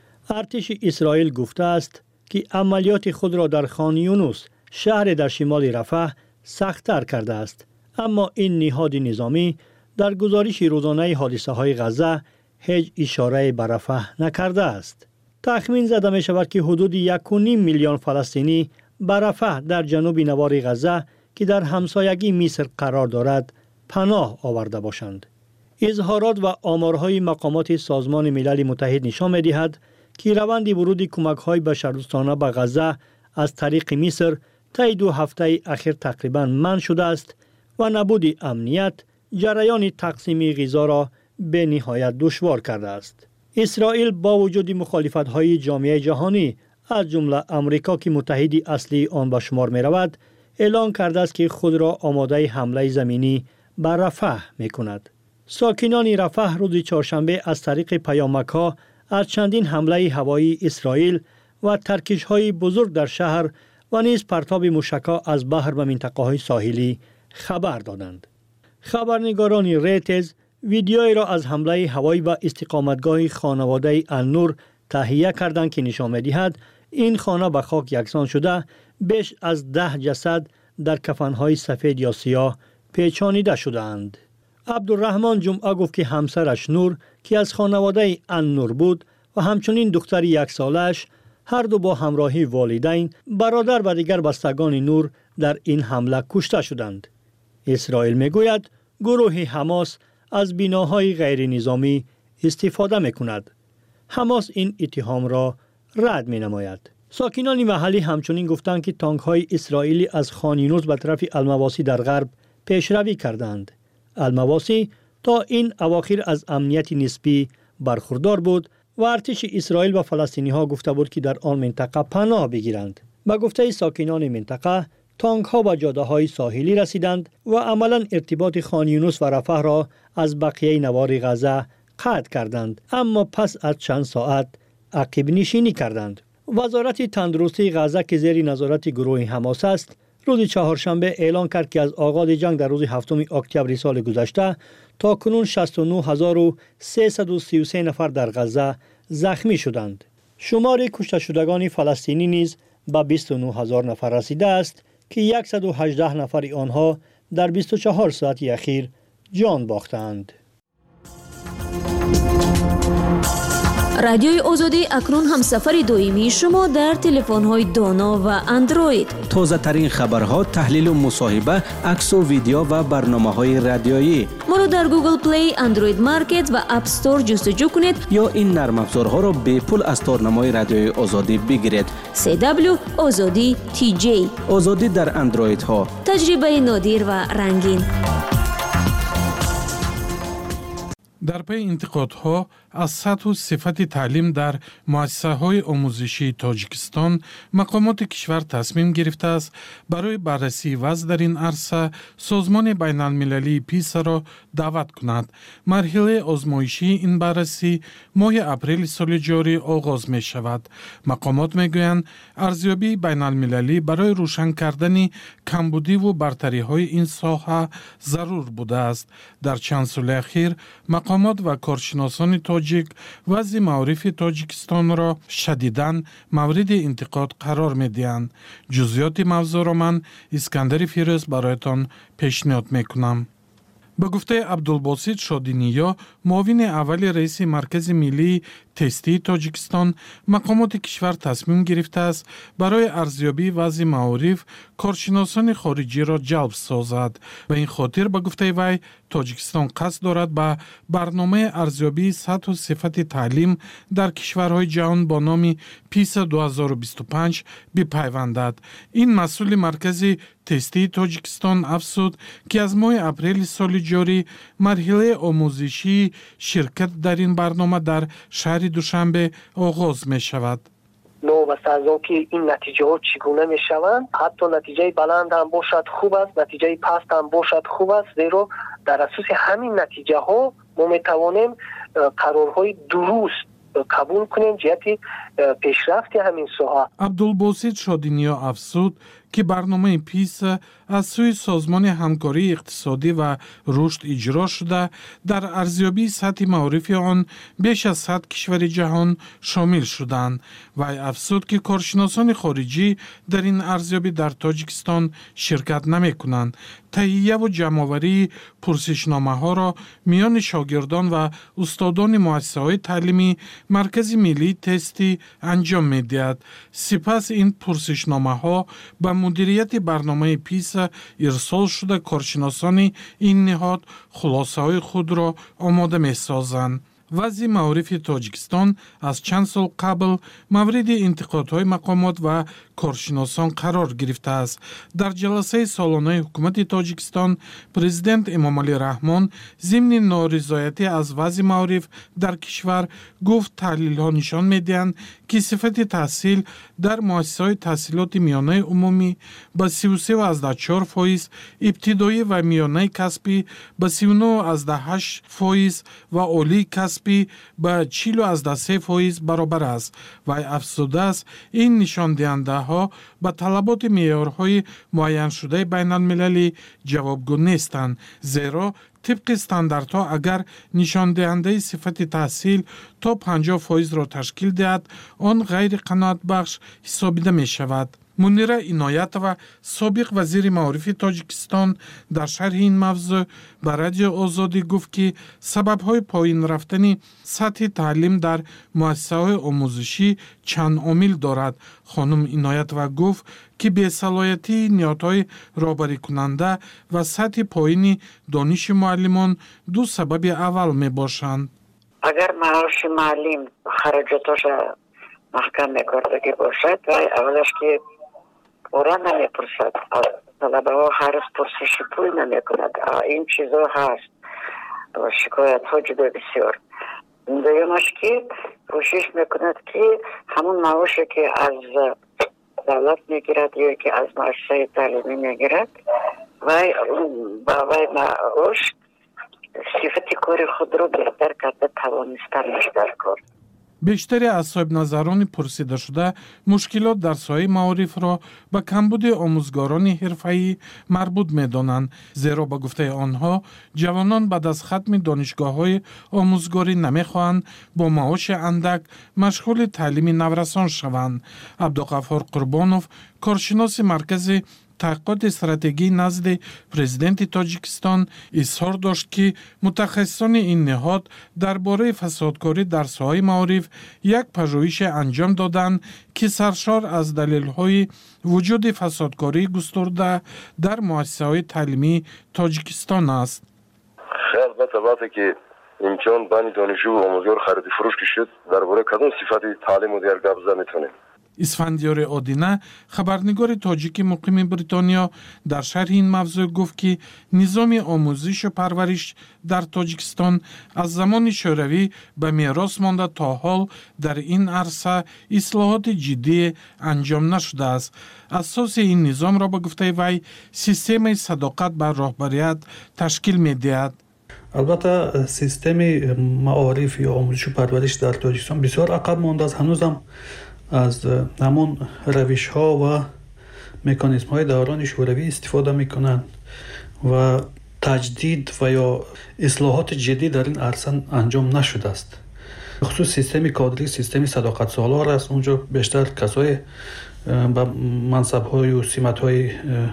ارتش اسرائیل گفته است که عملیات خود را در خان یونس، شهر در شمال رفح، سخت‌تر کرده است، اما این نهاد نظامی در گزارش روزانه حادثه های غزه هیچ اشاره به رفح نکرده است. تخمین زده می شود که حدود یک و نیم میلیون فلسطینی به رفح در جنوب نوار غزه که در همسایگی مصر قرار دارد پناه آورده باشند. اظهارات و آمارهای مقامات سازمان ملل متحد نشان می دهد که روند ورود کمک‌های بشردوستانه به غزه از طریق مصر طی دو هفته اخیر تقریباً منع شده است و نبود امنیت جریان تقسیم غذا را به نهایت دشوار کرده است. اسرائیل با وجود مخالفت‌های جامعه جهانی از جمله آمریکا که متحد اصلی آن به شمار می‌رود، اعلام کرده است که خود را آماده حمله زمینی بر رفح می‌کند. ساکنان رفح روز چهارشنبه از طریق پیامک‌ها از چندین حمله هوایی اسرائیل و ترکش‌های بزرگ در شهر و نیز پرتاب موشک‌ها از بحر و منطقه‌های ساحلی خبر دادند. خبرنگاران ریتز ویدیویی را از حمله هوایی و استقامتگاه خانواده النور تهیه کردند که نشان می‌دهد این خانه به خاک یکسان شده، بیش از ده جسد در کفن‌های سفید یا سیاه پیچانیده شده‌اند. عبدالرحمن جمعه گفت که همسرش نور که از خانواده النور بود و همچنین دختر یک سالش هر دو با همراهی والدین، برادر و دیگر بستگان نور در این حمله کشته شدند. اسرائیل میگوید گروه حماس از بناهای غیر نظامی استفاده میکند. حماس این اتهام را رد می نماید. ساکنان محلی همچنین گفتند که تانک های اسرائیلی از خان یونس به طرف المواسی در غرب پیشروی کردند. المواسی تا این اواخر از امنیت نسبی برخوردار بود و ارتش اسرائیل و فلسطینی ها گفته بود که در آن منطقه پناه بگیرند. به گفته ساکنان منطقه، تانک ها به جاده های ساحلی رسیدند و عملا ارتباط خان یونس و رفح را از بقیه نوار غزه قطع کردند، اما پس از چند ساعت عقب نشینی کردند. وزارت تندرستی غزه که زیر نظارت گروه حماس است، روز چهارشنبه اعلام کرد که از آغاز جنگ در روز هفتم اکتبر سال گذشته تا کنون شصت و نه هزار و سیصد و سی و سه نفر در غزه زخمی شدند. شمار کشته شدگان فلسطینی نیز به بیست و نه هزار نفر رسیده است که صد و هجده نفر آنها در بیست و چهار ساعت اخیر جان باختند. رادیوی آزادی اکنون هم سفر دائمی شما در تلفن‌های دانا و اندروید. تازه ترین خبرها، تحلیل و مصاحبه، عکس و ویدیو و برنامه‌های رادیویی. ما را در گوگل پلی، اندروید مارکت و اپ استور جستجو کنید یا این نرم افزارها را به پول از تارنمای رادیوی آزادی بگیرید. سی دبلیو آزادی تی جی. آزادی در اندروید ها. تجربه نادر و رنگین. در پی انتقادها از سطح و صفت تعلیم در مؤسسه‌های آموزشی تاجیکستان، مقامات کشور تصمیم گرفته است برای بررسی وضع در این عرصه سازمان بین المللی پیسا را دعوت کند. مرحله آزمایشی این بررسی ماه اپریل سال جاری آغاز می شود. مقامات می گویند ارزیابی بین المللی برای روشن کردن کمبودی و برتری های این ساحه ضرور بوده است. در چند سال اخیر مقامات و کارشناسان تاجیک وضع معارف تاجیکستان را شدیداً مورد انتقاد قرار می دهند. جزئیات موضوع را من اسکندر فیروز برایتان پیشنهاد می کنم. به گفته عبدالباسط شادینیا، معاون اول رئیس مرکز ملی تستی تاجیکستان، مقامات کشور تصمیم گرفته است برای ارزیابی وضع معارف کارشناسان خارجی را جلب سازد. به این خاطر به گفته وی تاجیکستان قصد دارد به برنامه ارزیابی سطح و صفت تعلیم در کشورهای جهان با نام پیسا دو هزار و بیست و پنج بپیوندد. این مسئول مرکز تستی تاجیکستان افزود که از ماه اپریل سال جاری مرحله آموزشی شرکت در این برنامه در شهر دوشنبه آغاز می شود. новаста аз он ки ин натиҷаҳо чӣ гуна мешаванд. ҳатто натиҷаи баланд ҳам бошад хуб аст, натиҷаи паст ҳам бошад хуб аст, зеро дар асоси ҳамин натиҷаҳо мо метавонем қарорҳои дуруст қабул кунем ҷиҳати пешрафти ҳамин соҳа. абдулбосит шодиниё афзуд ки барномаи писа аз сӯи созмони ҳамкории иқтисодӣ ва рушд иҷро шуда дар арзёбии сатҳи маорифи он беш аз сад кишвари ҷаҳон шомил шуданд. вай афзуд ки коршиносони хориҷӣ дар ин арзёбӣ дар тоҷикистон ширкат намекунанд. таҳияву ҷамъоварии пурсишномаҳоро миёни шогирдон ва устодони муассисаҳои таълимӣ маркази миллии тестӣ анҷом медиҳад. сипас ин пурсишномаҳо ба мудирияти барномаи писа ирсол шуда коршиносони ин ниҳод хулосаҳои худро омода месозанд. вазъи маорифи тоҷикистон аз чанд сол қабл мавриди интиқодҳои мақомот ва коршиносон қарор гирифтааст. дар ҷаласаи солонаи ҳукумати тоҷикистон президент эмомалӣ раҳмон зимни норизоятӣ аз вазъи маориф дар кишвар гуфт таҳлилҳо нишон медиҳанд ки сифати таҳсил дар муассисаҳои таҳсилоти миёнаи умумӣ ба сию се азда чор фоиз, ибтидоӣ ва миёнаи касбӣ ба сию нӯ азда ҳашт фоиз ва олии касбӣ ба чилу азда се фоиз баробар аст. вай афзудааст, ин нишондиҳандаҳо ба талаботи меъёрҳои муайяншудаи байналмилалӣ ҷавобгӯ нестанд, зеро тибқи стандартҳо агар нишондиҳандаи сифати таҳсил то панҷоҳ фоизро ташкил диҳад, он ғайриқаноатбахш ҳисобида мешавад. мунира иноятова, собиқ вазири маорифи тоҷикистон, дар шарҳи ин мавзӯъ ба радио озодӣ гуфт ки сабабҳои поин рафтани сатҳи таълим дар муассисаҳои омӯзишӣ чанд омил дорад. хонум иноятова гуфт ки бесалоятии ниҳодҳои роҳбарикунанда ва сатҳи поини дониши муаллимон ду сабаби аввал мебошанд. агар маоши муаллим хароҷотоша маҳкам мекардагӣ бошад, вай аввалаш ки пора намепурсад, талабаҳо ҳарз пурсиши пул намекунад. ин чизо ҳаст, шикоятҳо ҷудо бисёр. дуюмаш ки кӯшиш мекунад ки ҳамон маоше ки аз давлат мегирад ё ки аз муассисаи таълимӣ мегирад, вай ба вай маош сифати кори худро беҳтар карда тавонистан дар кор. бештари аз соҳибназарони пурсидашуда мушкилот дар соҳаи маорифро ба камбуди омӯзгорони ҳирфаӣ марбут медонанд, зеро ба гуфтаи онҳо ҷавонон баъд аз хатми донишгоҳҳои омӯзгорӣ намехоҳанд бо маоши андак машғули таълими наврасон шаванд. абдуғаффор қурбонов, коршиноси маркази таҳқиқоти стратегии назди президенти Тоҷикистон, изҳор дошт ки мутахассисони ин ниҳод дар бораи фасодкорӣ дар соҳаи маориф як пажӯҳише анҷом доданд ки саршор аз далелҳои вуҷуди фасодкории густурда дар муассисаҳои таълимии Тоҷикистон аст. албатта вақте ки имтиҳон байни донишҷӯ ва омӯзгор хариди фурӯш ки шуд, дар бораи кадом сифати таълиму дигар гап зад метавонем? исфандиёри одина, хабарнигори тоҷики муқими Бритониё, дар шарҳи ин мавзӯъ гуфт ки низоми омӯзишу парвариш дар Тоҷикистон аз замони шӯравӣ ба мерос монда то ҳол дар ин арса ислоҳоти ҷиддие анҷом нашудааст. асоси ин низомро ба гуфтаи вай системаи садоқат ба роҳбарият ташкил медиҳад. албатта системи маориф ё омӯзишу парвариш дар Тоҷикистон бисёр ақаб мондааст. ҳанӯзам аз ҳамон равишҳо ва меканизмҳои даврони шӯравӣ истифода мекунанд ва таҷдид ва ё ислоҳоти ҷиддӣ дар ин арса анҷом нашудааст. хусус системи кодрӣ, системи садоқатсолор аст. онҷо бештар касое ба мансабҳою симатҳои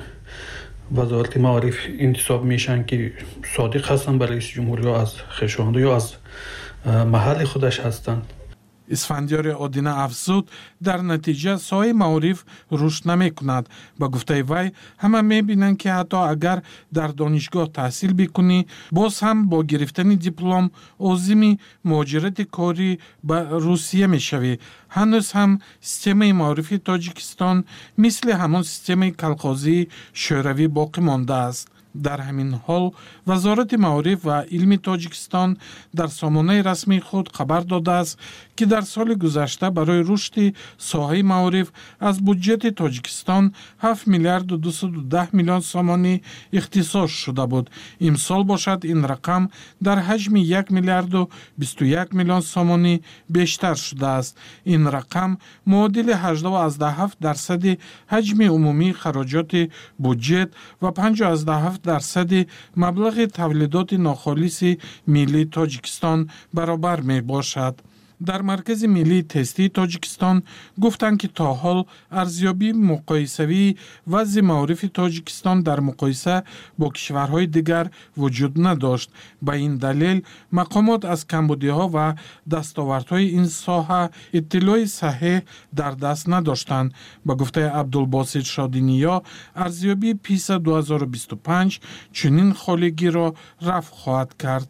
вазорати маориф интисоб мешаванд ки содиқ ҳастанд ба раиси ҷумҳур ё аз хешованду ё аз маҳалли худаш ҳастанд. исфандиёри одина афзуд, дар натиҷа соҳаи маориф рушд намекунад. ба гуфтаи вай ҳама мебинанд ки ҳатто агар дар донишгоҳ таҳсил бикунӣ, боз ҳам бо гирифтани диплом озими муҳоҷирати корӣ ба Русия мешавӣ. ҳанӯз ҳам системаи маорифи Тоҷикистон мисли ҳамон системаи калхозии шӯравӣ боқӣ мондааст. در همین حال وزارت معارف و علم تاجیکستان در سامانه رسمی خود خبر داده است که در سال گذشته برای رشد ساحه معارف از بودجه تاجیکستان هفت میلیارد و دویست و ده میلیون سامانی اختصاص شده بود. امسال باشد این رقم در حجم یک میلیارد و بیست و یک میلیون سامانی بیشتر شده است. این رقم معادل هجده و هفت درصد حجم عمومی خراجات بودجه و پنج و هفت درصد مبلغ تولیدات ناخالص ملی تاجیکستان برابر می باشد. در مرکز ملی تستی تاجیکستان گفتند که تا حال ارزیابی مقایسوی وضع معارف تاجیکستان در مقایسه با کشورهای دیگر وجود نداشت. به این دلیل مقامات از کمبودی‌ها و دستاوردهای این ساحه اطلاع صحیح در دست نداشتند. به گفته عبدالباسط شادینیا، ارزیابی پیسا دو هزار و بیست و پنج چنین خالگی را رفع خواهد کرد.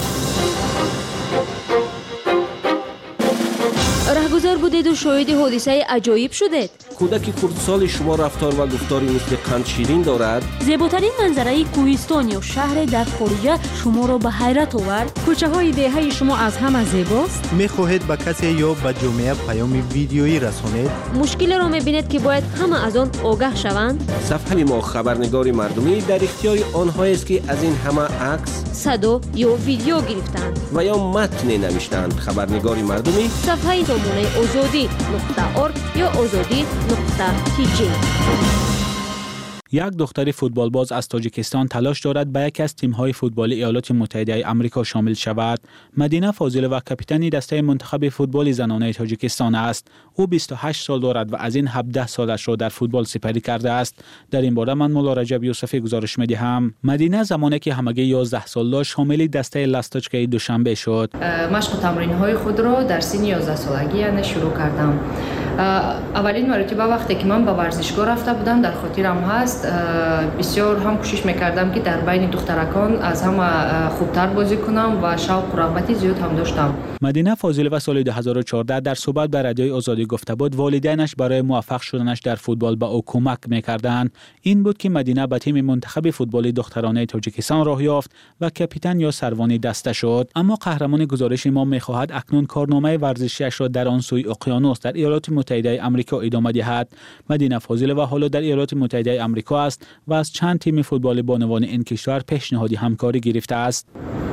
رهگذر بودید و شاهد حادثه عجایب شدید. کودک خردسال شما رفتار و گفتاری مثل قند شیرین دارد. زیباترین منظره کوهستان یا شهر در خارج شما را به حیرت آورد. کوچه های دهه شما از همه زیباست. میخواهید به کسی یا به جامعه پیام ویدیویی رسانید. مشکل را میبینید که باید همه از آن آگاه شوند. صفحه ما خبرنگار مردمی در اختیار آنهایی است که از این همه عکس، صدا یا ویدیو گرفتند و یا متن نوشتند. خبرنگار مردمی صفحه نمونه آزادی نقطه ارگ یا آزادی نقطه تی جی. یک دختر فوتبالباز از تاجیکستان تلاش دارد به یکی از تیم‌های فوتبال ایالات متحده آمریکا شامل شود. مدینه فاضله و کاپیتان دسته منتخب فوتبال زنانه تاجیکستان است. او بیست و هشت سال دارد و از این هفده سالش را در فوتبال سپری کرده است. در این باره من مولا رجب یوسفی گزارش می‌دهم. مدینه زمانی که همگی یازده سال داشت شامل دسته لستاچکای دوشنبه شد. مشق تمرین‌های خود را در سن یازده سالگی یعنی شروع کردم. اولین مرتبه وقتی که من به ورزشگاه رفته بودم در خاطرم هست، بسیار هم کوشش میکردم که در بین دخترکان از همه خوبتر بازی کنم و شوق و رغبت زیاد هم داشتم. مدینه فاضله و سال دو هزار و چهارده در صحبت به رادیوی آزادی گفته بود والدینش برای موفق شدنش در فوتبال به او کمک میکردند. این بود که مدینه به تیم منتخب فوتبال دخترانه تاجیکستان راه یافت و کاپیتان یا سروان دسته شد. اما قهرمان گزارش ما میخواهد اکنون کارنامه ورزشیش را در آن سوی اقیانوس در ایالات متحده آمریکا ادامه دهد. مدینه فاضله و حالا در ایالات متحده آمریکا است و از چند تیم فوتبال بانوان این کشور پیشنهادی همکاری گرفته است.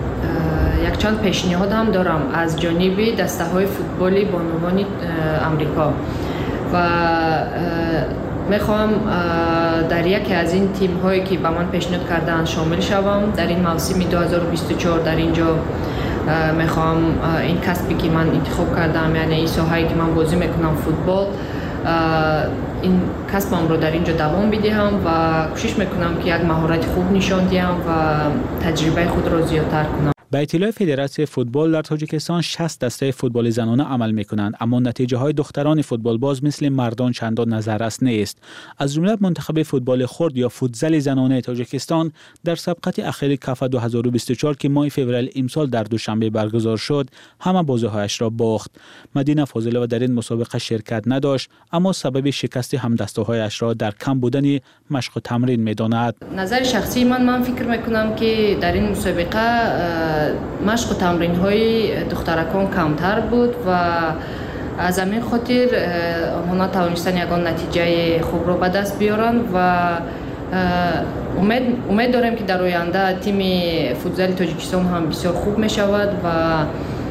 یک چند پیشنهاد هم دارم از جانب دسته های فوتبال بانوان آمریکا و میخوام در یکی از این تیم هایی که به من پیشنهاد کردن شامل شوم. در این موسم دو هزار و بیست و چهار در اینجا میخوام این کسبی که من انتخاب کردم، یعنی این ساحه‌ای که من بازی میکنم فوتبال، این کسبم رو در اینجا دوام بدهم و کوشش میکنم که یک مهارت خوب نشان دهم و تجربه خود را زیادتر کنم. به اطلاع فدراسیون فوتبال در تاجیکستان شصت دسته فوتبال زنانه عمل میکنند، اما نتیجه های دختران فوتبال باز مثل مردان چندان نظررس نیست. از جمله منتخب فوتبال خرد یا فوتزال زنانه تاجیکستان در سبقت اخیر کاف دو هزار و بیست و چهار که ماه فوریه امسال در دوشنبه برگزار شد همه بازی‌هایش را باخت. مدینه فاضله و در این مسابقه شرکت نداشت، اما سبب شکست همدسته‌هایش را در کم بودن مشق و تمرین می‌داند. نظر شخصی من من فکر میکنم که در این مسابقه مشق و تمرین های دخترکان کمتر بود و از همین خاطر آنها نتوانستن یگان نتیجه خوب را به دست بیارن و امید امید داریم که در آینده تیم فوتزال تاجیکستان هم بسیار خوب می شود و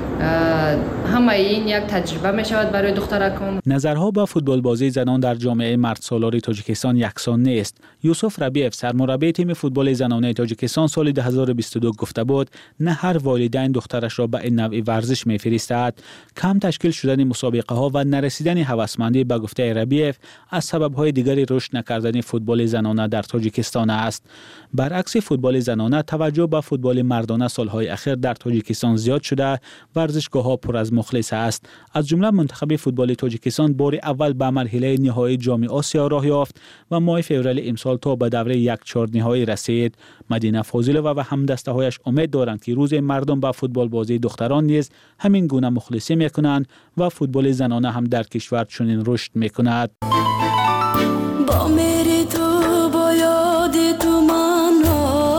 همه این یک تجربه می شود برای دخترکان. نظرها با فوتبال بازی زنان در جامعه مرد سالار تاجیکستان یکسان نیست. یوسف ربیف سرمربی تیم فوتبال زنانه تاجیکستان سال دو هزار و بیست و دو گفته بود نه هر والدین دخترش را به این نوع ورزش میفرستد. کم تشکیل شدن مسابقه ها و نرسیدن هوسمندی به گفته ربیف از سبب های دیگری رشد نکردن فوتبال زنانه در تاجیکستان است. برعکس فوتبال زنانه توجه به فوتبال مردانه سالهای اخیر در تاجیکستان زیاد شده، ورزشگاه‌ها پر از مخلص است. از جمله منتخب فوتبال تاجیکستان بار اول به مرحله نهایی جام آسیا راه یافت و ماه فوریه امسال تا به دوره یک چهار نهایی رسید. مدینه فاضله و همدسته‌هایش امید دارند که روز مردم با فوتبال بازی دختران نیز همین گونه مخلصی می‌کنند و فوتبال زنانه هم در کشور چنین رشد می‌کند. با میری تو با یاد تو من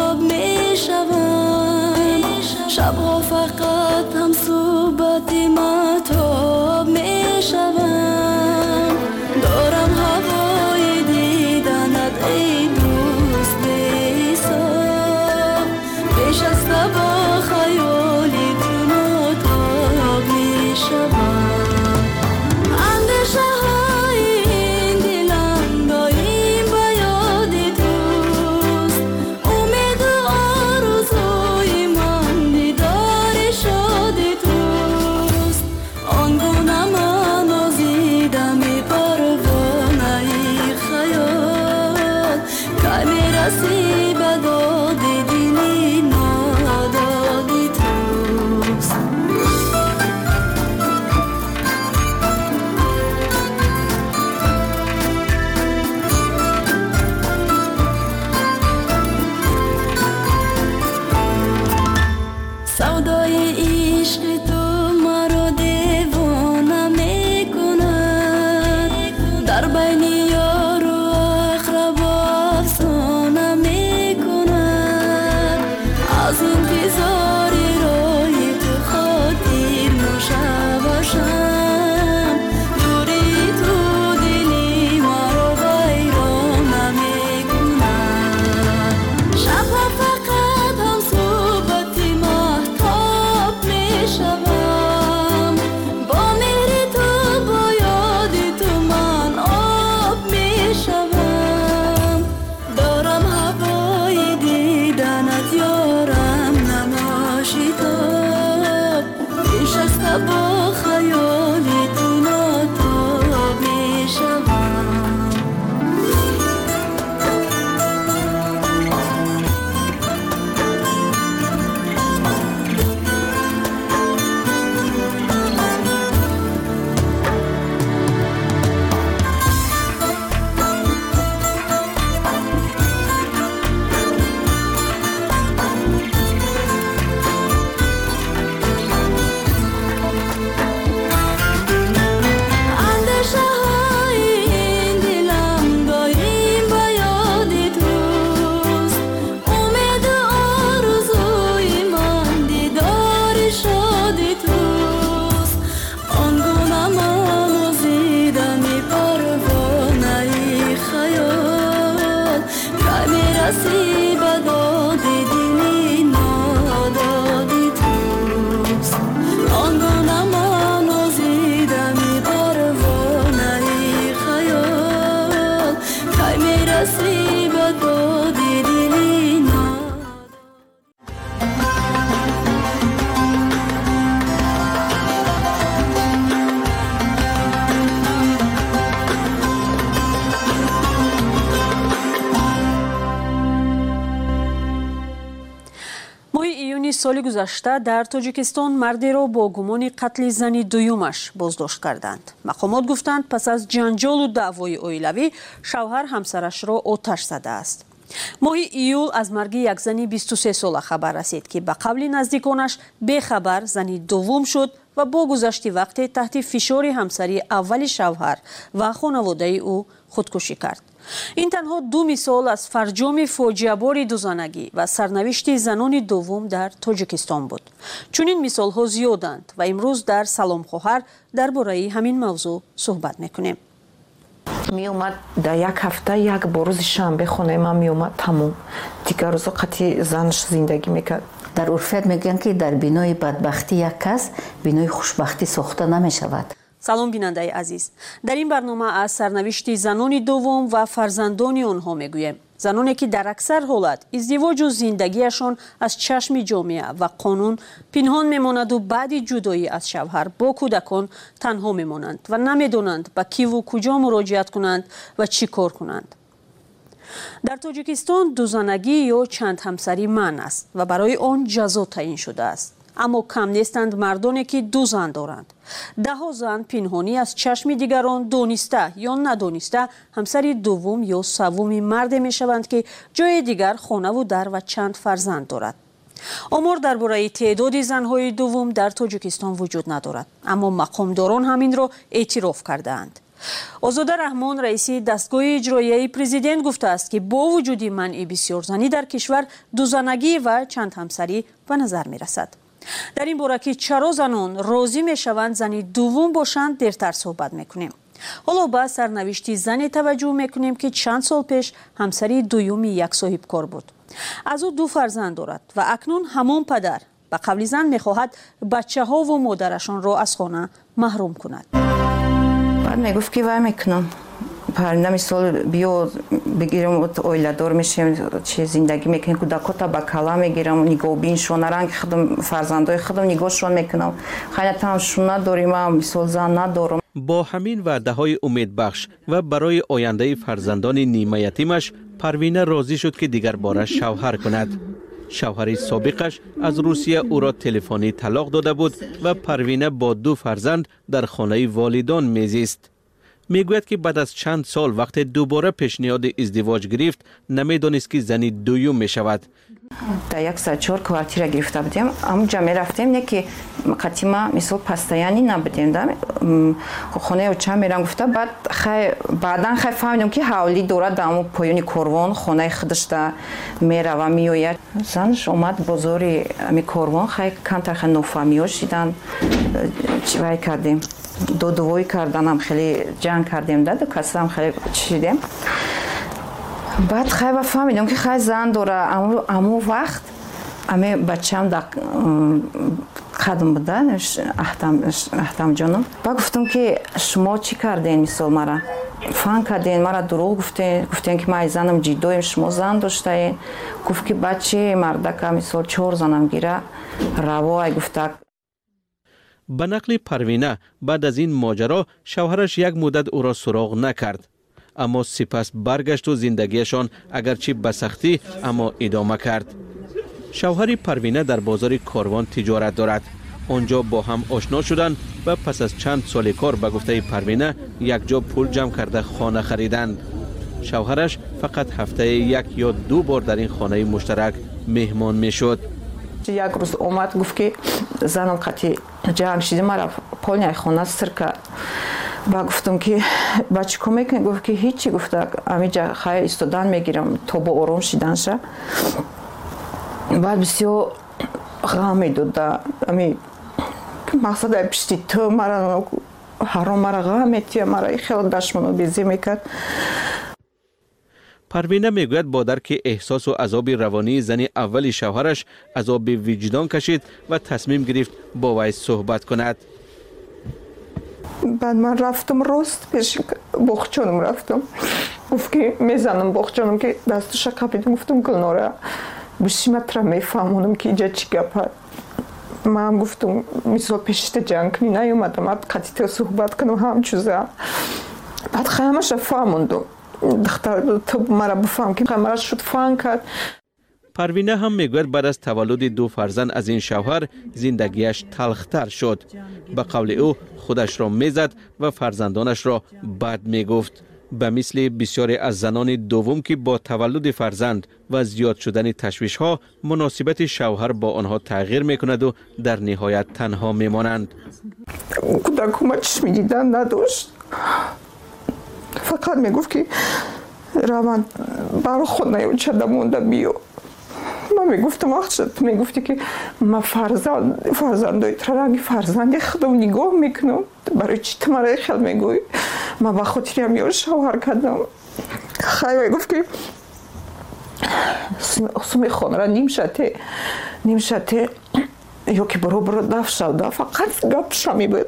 соли гузашта дар Тоҷикистон мардеро бо гумони қатли зани дуюмаш боздошт карданд. Мақомот гуфтанд пас аз ҷанҷолу даъвои оилавӣ шавҳар ҳамсарашро оташ задааст. моҳи июл аз марги як зани бисту се сола хабар расид ки ба қавли наздиконаш бехабар зани дуввум шуд ва бо гузашти вақте таҳти фишори ҳамсари аввали шавҳар ва хонаводаи ӯ худкушӣ кард. ин танҳо ду мисол аз фарҷоми фоҷиабори дузанагӣ ва сарнавишти занони дуввум дар Тоҷикистон буд. чунин мисолҳо зиёданд ва имрӯз дар Салом хоҳар дар бораи ҳамин мавзӯъ суҳбат мекунем. меомад дар як ҳафта як бор рӯзи шанбе хонаи ман меомад тамом. дигар рӯза қатъи занаш зиндагӣ мекард. дар урфият мегӯянд ки дар бинои бадбахтӣ як кас бинои хушбахтӣ сохта намешавад. салом бинандаи азиз, дар ин барнома аз сарнавишти занони дуввум ва фарзандони онҳо мегӯем. заноне ки дар аксар ҳолат издивоҷу зиндагиашон аз чашми ҷомеа ва қонун пинҳон мемонаду баъди ҷудоӣ аз шавҳар бо кӯдакон танҳо мемонанд ва намедонанд ба киву куҷо муроҷиат кунанд ва чӣ кор кунанд. дар Тоҷикистон дузанагӣ ё чандҳамсарӣ манъ аст ва барои он ҷазо таъин шудааст. аммо кам нестанд мардоне ки ду зан доранд. даҳо зан пинҳонӣ аз чашми дигарон дониста ё надониста ҳамсари дуввум ё саввуми марде мешаванд ки ҷои дигар хонаву дар ва чанд фарзанд дорад. омор дар бораи теъдоди занҳои дуввум дар Тоҷикистон вуҷуд надорад, аммо мақомдорон ҳаминро эътироф кардаанд. озода раҳмон раиси дастгоҳи иҷроияи президент гуфтааст ки бо вуҷуди манъи бисёрзанӣ дар кишвар дузанагӣ ва чандҳамсарӣ ба назар мерасад. дар ин бора ки чаро занон розӣ мешаванд зани дуввум бошанд дертар суҳбат мекунем. ҳоло ба сарнавишти зане таваҷҷӯҳ мекунем ки чанд сол пеш ҳамсари дуюми як соҳибкор буд. аз ӯ ду фарзанд дорад ва акнун ҳамон падар ба қавли зан мехоҳад бачаҳову модарашонро аз хона маҳрум кунад. баъд мегуфт ки вай мекунам паринда мисол биё бигирам оиладор мешем чи зиндагӣ мекунем кӯдакота ба кала мегирам нигоҳбиншон ранги худам фарзандои худам нигоҳшон мекунам хайнатам шум надорим ам мисол зан надорам. бо ҳамин ваъдаҳои умедбахш ва барои ояндаи фарзандони нимаятимаш Парвина розӣ шуд ки дигар бора шавҳар кунад. шавҳари собиқаш аз Русия ӯро телефонӣ талоқ дода буд ва Парвина бо ду фарзанд дар хонаи волидон мезист. мегӯяд ки баъд аз чанд сол вақте дубора пешниҳоди издивоҷ гирифт намедонист ки зани дуюм мешавад. дар яксад чор квартира гирифта будем амуҷа мерафтем не ки қатъи ма мисол пастаяни набудем да хонаи оча мерам гуфта баъд хай баъдан хай фаҳмидам ки ҳавлӣ дорад дар ҳамон поёни корвон хонаи худаш да мерава меояд. занаш омад бозори ами корвон хай камтар хай нофаҳмиҳо шидан вай кардем додувоӣ карданам хеле ҷанг кардем да касам хеле чидем. баъд хай ба фаҳмидам ки хай зан дора аммо вақт аме бачам да қадм буда аҳтамҷоном ба гуфтам ки шумо чӣ кардем мисол мара фан кардем мара дурӯғ гуфтем гуфтем ки ман занам ҷидоем шумо зан доштаед гуфт ки бачи мардака мисол чор занам гира раво ай гуфта. ба нақли Парвина баъд аз ин моҷаро шавҳараш як муддат ӯро суроғ накард, аммо сипас баргашту зиндагиашон агарчи ба сахтӣ аммо идома кард. шавҳари Парвина дар бозори Корвон тиҷорат дорад. онҷо бо ҳам ошно шуданд ва пас аз чанд соли кор ба гуфтаи Парвина якҷо пул ҷамъ карда хона хариданд. шавҳараш фақат ҳафтае як ё ду бор дар ин хонаи муштарак меҳмон мешуд. як рӯз омад гуфт ки занам қатъи ҷанг шида мара полняи хона сир кард. ба гуфтам ки ба чӣ кор мекунӣ гуфт ки ҳичи гуфта амиҷа хай истодан мегирам то бо ором шиданша. баъд бисёр ғам медода ами мақсад ай пишти ту мара ҳаром мара ғам метия мара хело дашмоно безӣ мекард. Парвина мегӯяд бо дарки эҳсосу азоби равонии зани аввали шавҳараш азоби виҷдон кашид ва тасмим гирифт бо вай суҳбат кунад. баъд ман рафтам рост пеши бохчонам рафтам гуфт ки мезанам бохчонам ки дастуша қапидам гуфтам Гулнора бишиматра мефаҳмонам ки иҷа чӣ гапа. ман гуфтам мисол пешита ҷанг кунӣ наёмадам ат қатъи то суҳбат кунам ҳамчуза. баъд хай ҳамаша фаҳмондум мара бифаҳм ки мара шуд фаҳм кард. پروینه هم میگوید بعد از تولد دو فرزند از این شوهر زندگیش تلختر شد. به قول او خودش را میزد و فرزندانش را بد میگفت. به مثل بسیاری از زنان دوم که با تولد فرزند و زیاد شدن تشویش ها مناسبت شوهر با آنها تغییر میکند و در نهایت تنها میمانند. کودکوم چشم دیدن نداشت، فقط میگفت که روان برای خود نیو چه مونده بیو. من میگفتم وقت میگفتی که من فرزند فرزندای ترنگی فرزندی خودم نگاه میکنم، برای چی تو مرا خیال میگوی؟ من با خاطری هم یه شوهر کردم. خیلی گفت که سومی خون را نیم شده نیم شده یا که برو برو دف شده فقط گپ شمی بود.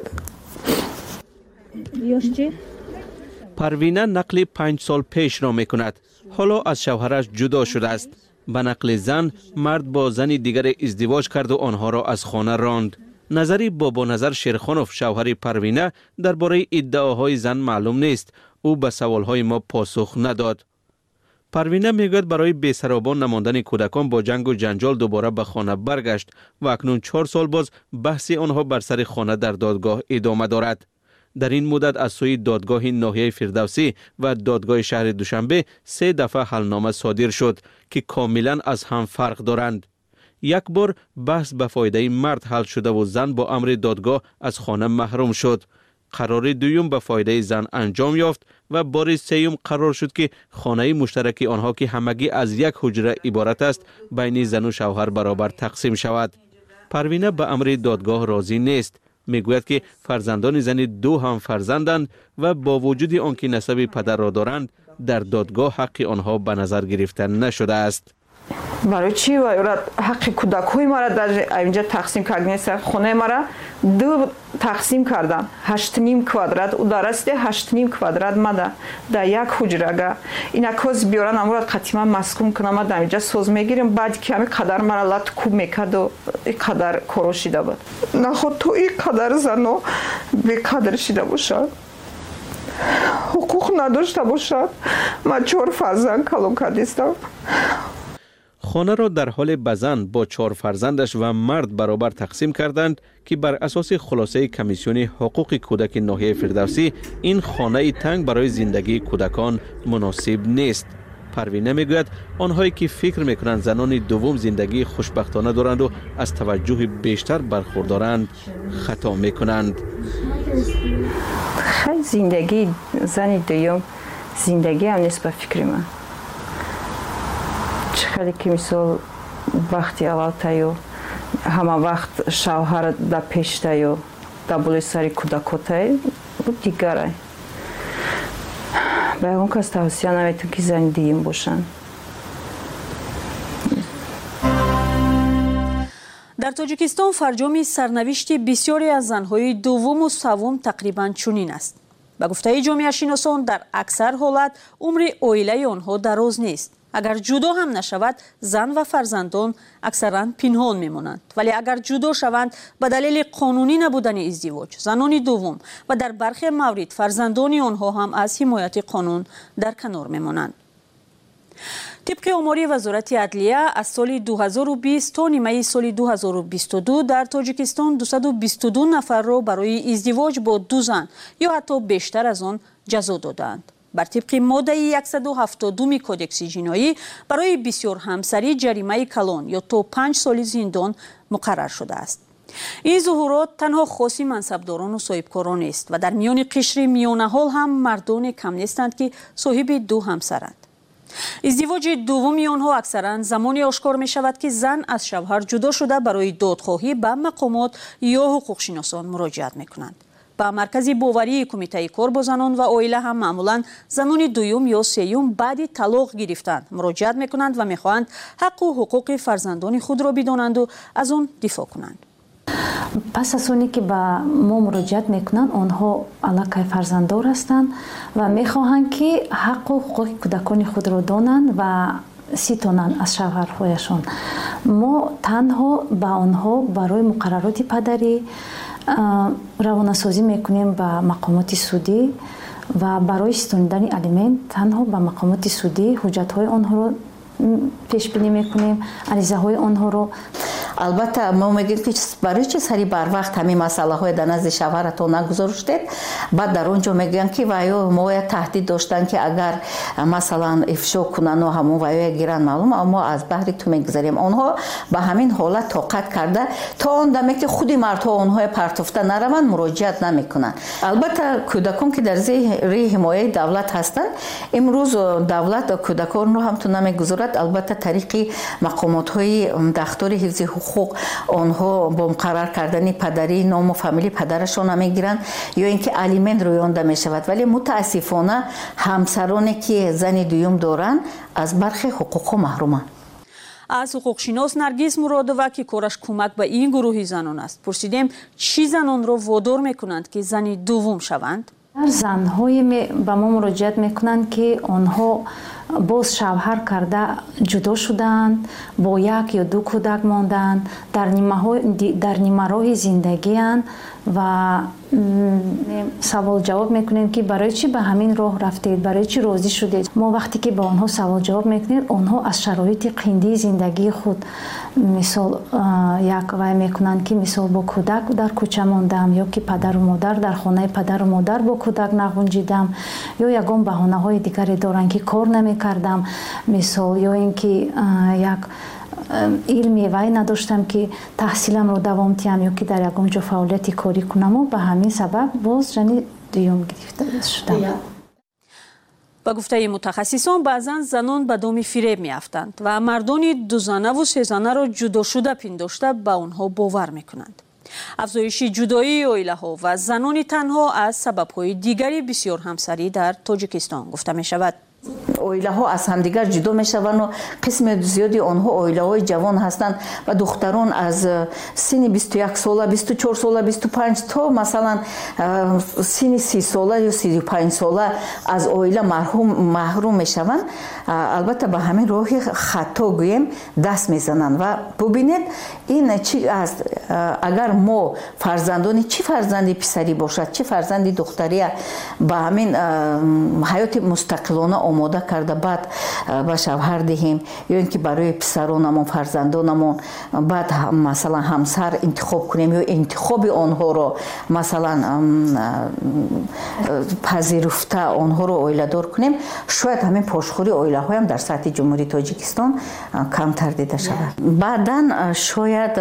پروینه نقل پنج سال پیش را میکند. حالا از شوهرش جدا شده است. به نقل زن، مرد با زن دیگر ازدواج کرد و آنها را از خانه راند. نظری بابا نظر شیرخانوف شوهر پروینه درباره ادعاهای زن معلوم نیست. او به سوالهای ما پاسخ نداد. پروینه میگوید برای بی‌سرابان نماندن کودکان با جنگ و جنجال دوباره به خانه برگشت و اکنون چهار سال باز بحث آنها بر سر خانه در دادگاه ادامه دارد. در این مدت از سوی دادگاه ناحیه فردوسی و دادگاه شهر دوشنبه سه دفعه حلنامه صادر شد که کاملا از هم فرق دارند. یک بار بحث به فایده مرد حل شده و زن با امر دادگاه از خانه محروم شد. قرار دوم به فایده زن انجام یافت و بار سوم قرار شد که خانه مشترک آنها که همگی از یک حجره عبارت است بین زن و شوهر برابر تقسیم شود. پروینه به امر دادگاه راضی نیست. میگوید که فرزندان زن دو هم فرزندند و با وجود آنکه نسب پدر را دارند در دادگاه حق آنها به نظر گرفته نشده است. برای چی و حق کودک‌های ما را در اینجا تقسیم کردن؟ خانه ما را دو تقسیم کردن. هشت نیم کوادرات او درسته هشت نیم کوادرات ماده در یک حجره. اینا کوز بیارن امروز قطعا مسکون کنم ما در اینجا سوز میگیریم بعد که همین قدر مرا لات کوب میکرد و این قدر کروشیده بود. نه خود تو این قدر زنو به قدر شیده باشد. حقوق نداشته باشد. من چهار فرزند کلو کردیستم. خانه را در حال بزن با چهار فرزندش و مرد برابر تقسیم کردند که بر اساس خلاصه کمیسیون حقوق کودک ناحیه فردوسی این خانه تنگ برای زندگی کودکان مناسب نیست. پروینه میگوید آنهایی که فکر میکنند زنان دوم زندگی خوشبختانه دارند و از توجه بیشتر برخوردارند خطا میکنند. خیلی زندگی زن دوم زندگی هم نیست به فکر من. خیلی که مثال وقتی اول تایو همه وقت شوهر در پیش تایو در بولی سری کودکو تایو بود دیگره به اون کس توصیه نمیتون که زن دیم باشن. در تاجیکستان فرجام سرنوشت بسیاری از زنهای دوم و سوم تقریبا چنین است. به گفته جامعه شناسان در اکثر حالت عمر عائله آنها دراز نیست. اگر جدا هم نشود زن و فرزندان اکثرا پنهان میمانند، ولی اگر جدا شوند به دلیل قانونی نبودن ازدواج زنان دوم و در برخی موارد فرزندان آنها هم از حمایت قانون در کنار میمانند. طبق آمار وزارت عدلیه از سال دو هزار و بیست تا نیمه سال دو هزار و بیست و دو در تاجیکستان دویست و بیست و دو نفر را برای ازدواج با دو زن یا حتی بیشتر از آن جزا دادند. بر طبق ماده صد و هفتاد و دو کودکس جنایی برای بسیار همسری جریمه کلان یا تا پنج سال زندان مقرر شده است. این ظهورات تنها خاص منصبداران و صاحبکاران نیست و در میان قشر میانه حال هم مردان کم نیستند که صاحب دو همسرند. ازدواج دومی آنها اکثرا زمانی آشکار می شود که زن از شوهر جدا شده برای دادخواهی به مقامات یا حقوق شناسان مراجعت می کنند. به مرکز باوری کمیته کار با زنان و عائله هم معمولا زنان دوم یا سوم بعد طلاق گرفتن مراجعت می کنند و می خواهند حق و حقوق فرزندان خود را بدانند و از آن دفاع کنند. پس از اونی که به ما مراجعت میکنند آنها علاقه فرزنددار هستند و میخواهند که حق و حقوق کودکان خود را دانند و ستانند از شوهرهایشان. ما تنها به آنها برای مقررات پدری روانه‌سازی میکنیم به مقامات سودی و برای ستانیدن الیمنت تنها به مقامات سودی حجت‌های آنها را пешбинӣ мекунем аризаҳои онҳоро. албатта мо мегӯем ки барои чи сари барвақт ҳамин масъалаҳои дар назди шавҳаратон нагузоштед. баъд дар он ҷо мегӯянд ки ваё моя таҳдид доштанд ки агар масалан ифшо кунану ҳамон ваёя гиранд маълум, аммо аз баҳри ту мегузарем. онҳо ба ҳамин ҳолат тоқат карда то он даме ки худи мардҳо онҳои партофта нараванд муроҷиат намекунанд. албатта кӯдакон ки дар зери ҳимояи давлат ҳастанд, имрӯз давлат кӯдаконро ҳамтун намегузорад. албатта тариқи мақомотҳои дахтори ҳифзи ҳуқуқ онҳо бо муқаррар кардани падарӣ ному фамилии падарашона мегиранд ё ин ки алимент рӯёнда мешавад. вале мутаассифона ҳамсароне ки зани дуюм доранд аз бархи ҳуқуқҳо маҳруманд. аз ҳуқуқшинос Наргиз Муродова ки кораш кӯмак ба ин гурӯҳи занон аст пурсидем, чӣ занонро водор мекунанд ки зани дуввум шаванд? занҳое ба мо муроҷиат мекунанд ки онҳо боз шавҳар карда ҷудо шуданд, бо як ё ду кӯдак монданд, дар нимароҳи зиндагианд ва савол ҷавоб мекунем ки барои чӣ ба ҳамин роҳ рафтед, барои чӣ розӣ шудед. мо вақте ки ба онҳо савол ҷавоб мекунем, онҳо аз шароити қиндии зиндагии худ мисол як вай мекунанд ки мисол бо кӯдак дар кӯча мондам ё ки падару модар дар хонаи падару модар бо кӯдак нағунҷидам ё ягон баҳонаҳои дигаре доранд ки кор намекардам мисол ё ин ки як илми вай надоштам ки таҳсиламро давом диҳам ё ки дар ягон ҷо фаъолияти корӣ кунаму ба ҳамин сабаб боз ҷани дуюм гирифта шудам. ба гуфтаи мутахассисон баъзан занон ба доми фиреб меафтанд ва мардони дузанаву сезанаро ҷудошуда пиндошта ба онҳо бовар мекунанд. афзоиши ҷудоии оилаҳо ва занони танҳо аз сабабҳои дигари бисёрҳамсарӣ дар Тоҷикистон гуфта мешавад. оилаҳо аз ҳамдигар ҷудо мешаванду қисми зиёди онҳо оилаҳои ҷавон ҳастанд ва духтарон аз синни бисту як сола, бисту чор сола, бисту панҷ то масалан синни си сола ё сию панҷ сола аз оила маҳрум мешаванд. албатта ба ҳамин роҳи хато гӯем даст мезананд ва бубинед ин чӣ аст. агар мо фарзандони чӣ фарзанди писарӣ бошад, чӣ фарзанди духтария ба ҳамин ҳаёти мустақилона омода карда баъд ба шавҳар диҳем ё ин ки барои писаронамон фарзандонамон баъд масалан ҳамсар интихоб кунем ё интихоби онҳоро масалан пазируфта онҳоро оиладор кунем, шояд ҳамин пошхӯри оилаҳоям дар сатҳи ҷумҳурии Тоҷикистон камтар дида шавад. баъдан шояд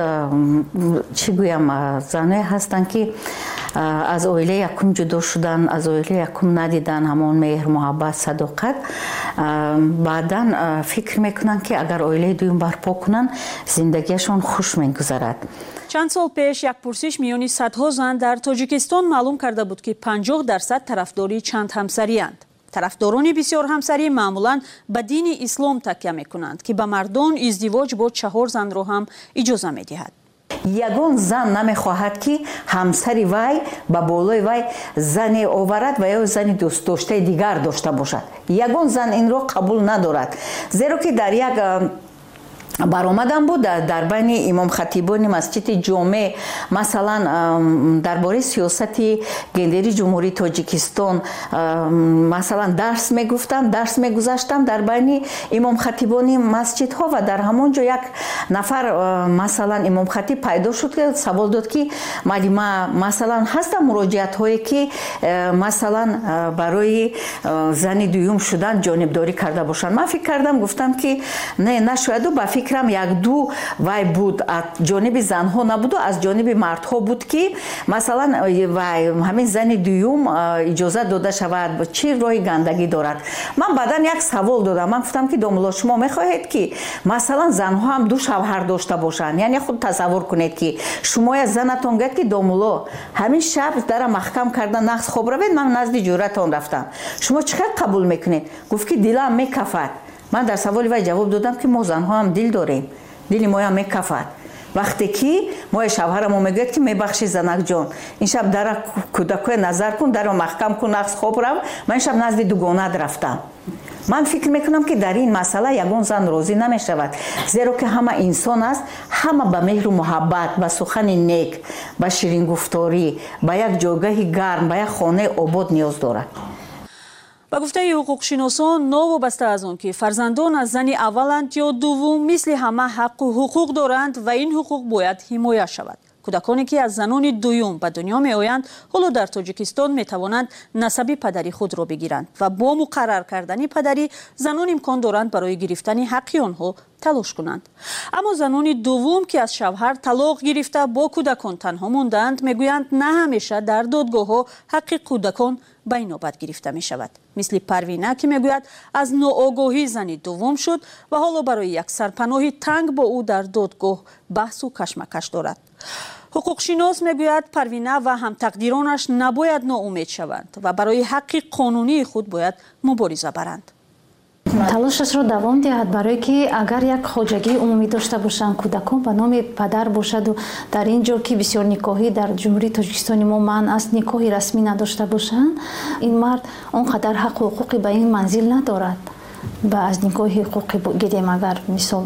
чӣ гӯям занҳое ҳастанд ки аз оилаи якум ҷудо шудан, аз оилаи якум надидан ҳамон меҳр муҳаббат садоқат. баъдан фикр мекунанд ки агар оилаи дуюм барпо кунанд зиндагиашон хуш мегузарад. чанд сол пеш як пурсиш миёни садҳо зан дар Тоҷикистон маълум карда буд ки панҷоҳ дарсад тарафдори чандҳамсарианд. тарафдорони бисёрҳамсарӣ маъмулан ба дини ислом такя мекунанд ки ба мардон издивоҷ бо чаҳор занро ҳам иҷоза медиҳад. ягон зан намехоҳад ки ҳамсари вай ба болои вай зане оварад ва ё зани дӯстдоштаи дигар дошта бошад. ягон зан инро қабул надорад. зеро ки дар як баромадам буд дар байни имомхатибони масҷиди ҷомеъ масалан дар бораи сиёсати гендерии ҷумҳурии Тоҷикистон масалан дарс мегуфтам, дарс мегузаштам дар байни имомхатибони масҷидҳо ва дар ҳамон ҷо як нафар масалан имомхатиб пайдо шуд ки савол дод ки маълима масалан ҳастам муроҷиатҳое ки масалан барои зани дуюм шудан ҷонибдорӣ карда бошанд. ман фикр кардам, гуфтам ки не нашояду ба фикр як ду вай буд аз ҷониби занҳо набуду аз ҷониби мардҳо буд ки масалан вай ҳамин зани дуюм иҷозат дода шавад, чӣ роҳи гандагӣ дорад. ман баъдан як савол додам. ман гуфтам ки домуло шумо мехоҳед ки масалан занҳо ҳам ду шавҳар дошта бошанд? яъне худ тасаввур кунед ки шумо я занатон гӯяд ки домуло ҳамин шаб дара маҳкам карда нағз хоб равед, ман назди ҷӯратон рафтам, шумо чӣ қадр қабул мекунед? гуфт ки дилам мекафад. ман дар саволи вай ҷавоб додам ки мо занҳо ҳам дил дорем, дили моям мекафад. вақте ки моя шавҳарамо мегӯяд ки мебахшӣ занакҷон, ин шаб дара кӯдакое назар кун, даро маҳкам кун, нағз хоб рав, ман ин шаб назди дугонат рафтам. ман фикр мекунам ки дар ин масъала ягон зан розӣ намешавад, зеро ки ҳама инсон аст, ҳама ба меҳру муҳаббат, ба сухани нек, ба ширингуфторӣ, ба як ҷойгоҳи гарм, ба як хонаи обод ниёз дорад. با گفته حقوقشناسان نوابسته از آن که فرزندان از زنی اولند یا دوم مثل همه حق و حقوق دارند و این حقوق باید حمایت شود. کودکانی که از زنان دوم به دنیا می آیند حالا در تاجیکستان می توانند نسب پدری خود را بگیرند و با مقرر کردن پدری زنان امکان دارند برای گرفتن حق آنها تلاش کنند. اما زنان دوم که از شوهر طلاق گرفته با کودکان تنها ماندند میگویند نه همیشه در دادگاه ها حق کودکان به این نوبت گرفته می شود. مثل پروینه که میگوید از ناآگاهی زنی دوم شد و حالا برای یک سرپناهی تنگ با او در دادگاه بحث و کشمکش دارد. حقوقشناس میگوید پروینه و هم تقدیرانش نباید ناامید شوند و برای حق قانونی خود باید مبارزه برند. تلاشش را دوام دهد برای که اگر یک خواجگی عمومی داشته باشند کودکان به نام پدر باشد و در این جور که بسیار نکاحی در جمهوری تاجیکستان ما منع است نکاحی رسمی نداشته باشند این مرد آنقدر حق و حقوقی به این منزل ندارد با از نکاح حقوقی گیریم اگر مثال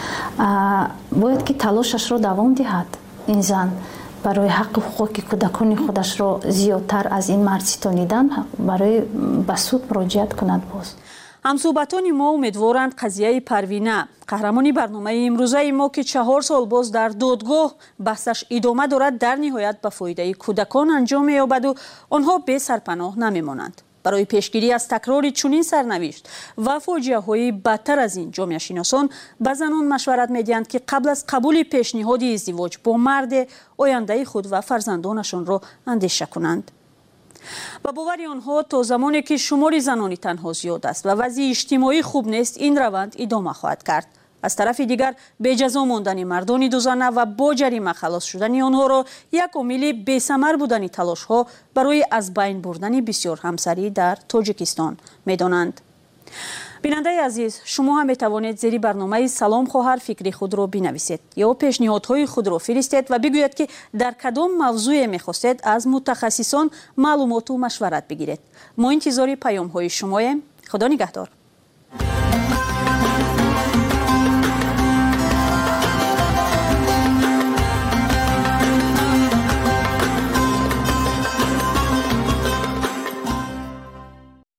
باید که تلاشش را دوام دهد این زن برای حق و حقوق کودکان خودش را زیادتر از این مرد ستانیدن برای به سود مراجعت کند. باز همصحبتان ما امیدوارند قضیه پروینه قهرمانی برنامه امروزه ما که چهار سال باز در دادگاه بحثش ادامه دارد در نهایت به فایده کودکان انجام یابد و آنها به سرپناه نمیمانند. برای پیشگیری از تکرار چنین سرنوشت و فاجعه های بدتر از این جامعه شناسان به زنان مشورت میدهند که قبل از قبول پیشنهاد ازدواج با مرد آینده خود و فرزندانشان را اندیشه کنند. با باور آنها تا زمانی که شمار زنان تنها زیاد است و وضع اجتماعی خوب نیست این روند ادامه خواهد کرد. از طرف دیگر به جزا ماندن مردان دو زنه و با جریمه خلاص شدن آنها را یک عامل بی‌ثمر بودن تلاش ها برای از بین بردن بسیار همسری در تاجیکستان می‌دانند. بیننده عزیز، شما هم میتوانید زیر برنامه سلام خواهر فکری خود را بنویسید یا پیشنهادهای خود را فرستید و بگویید که در کدام موضوع میخواستید از متخصصان معلومات و مشورت بگیرید. ما انتظار پیام های شماییم. خدا نگهدار.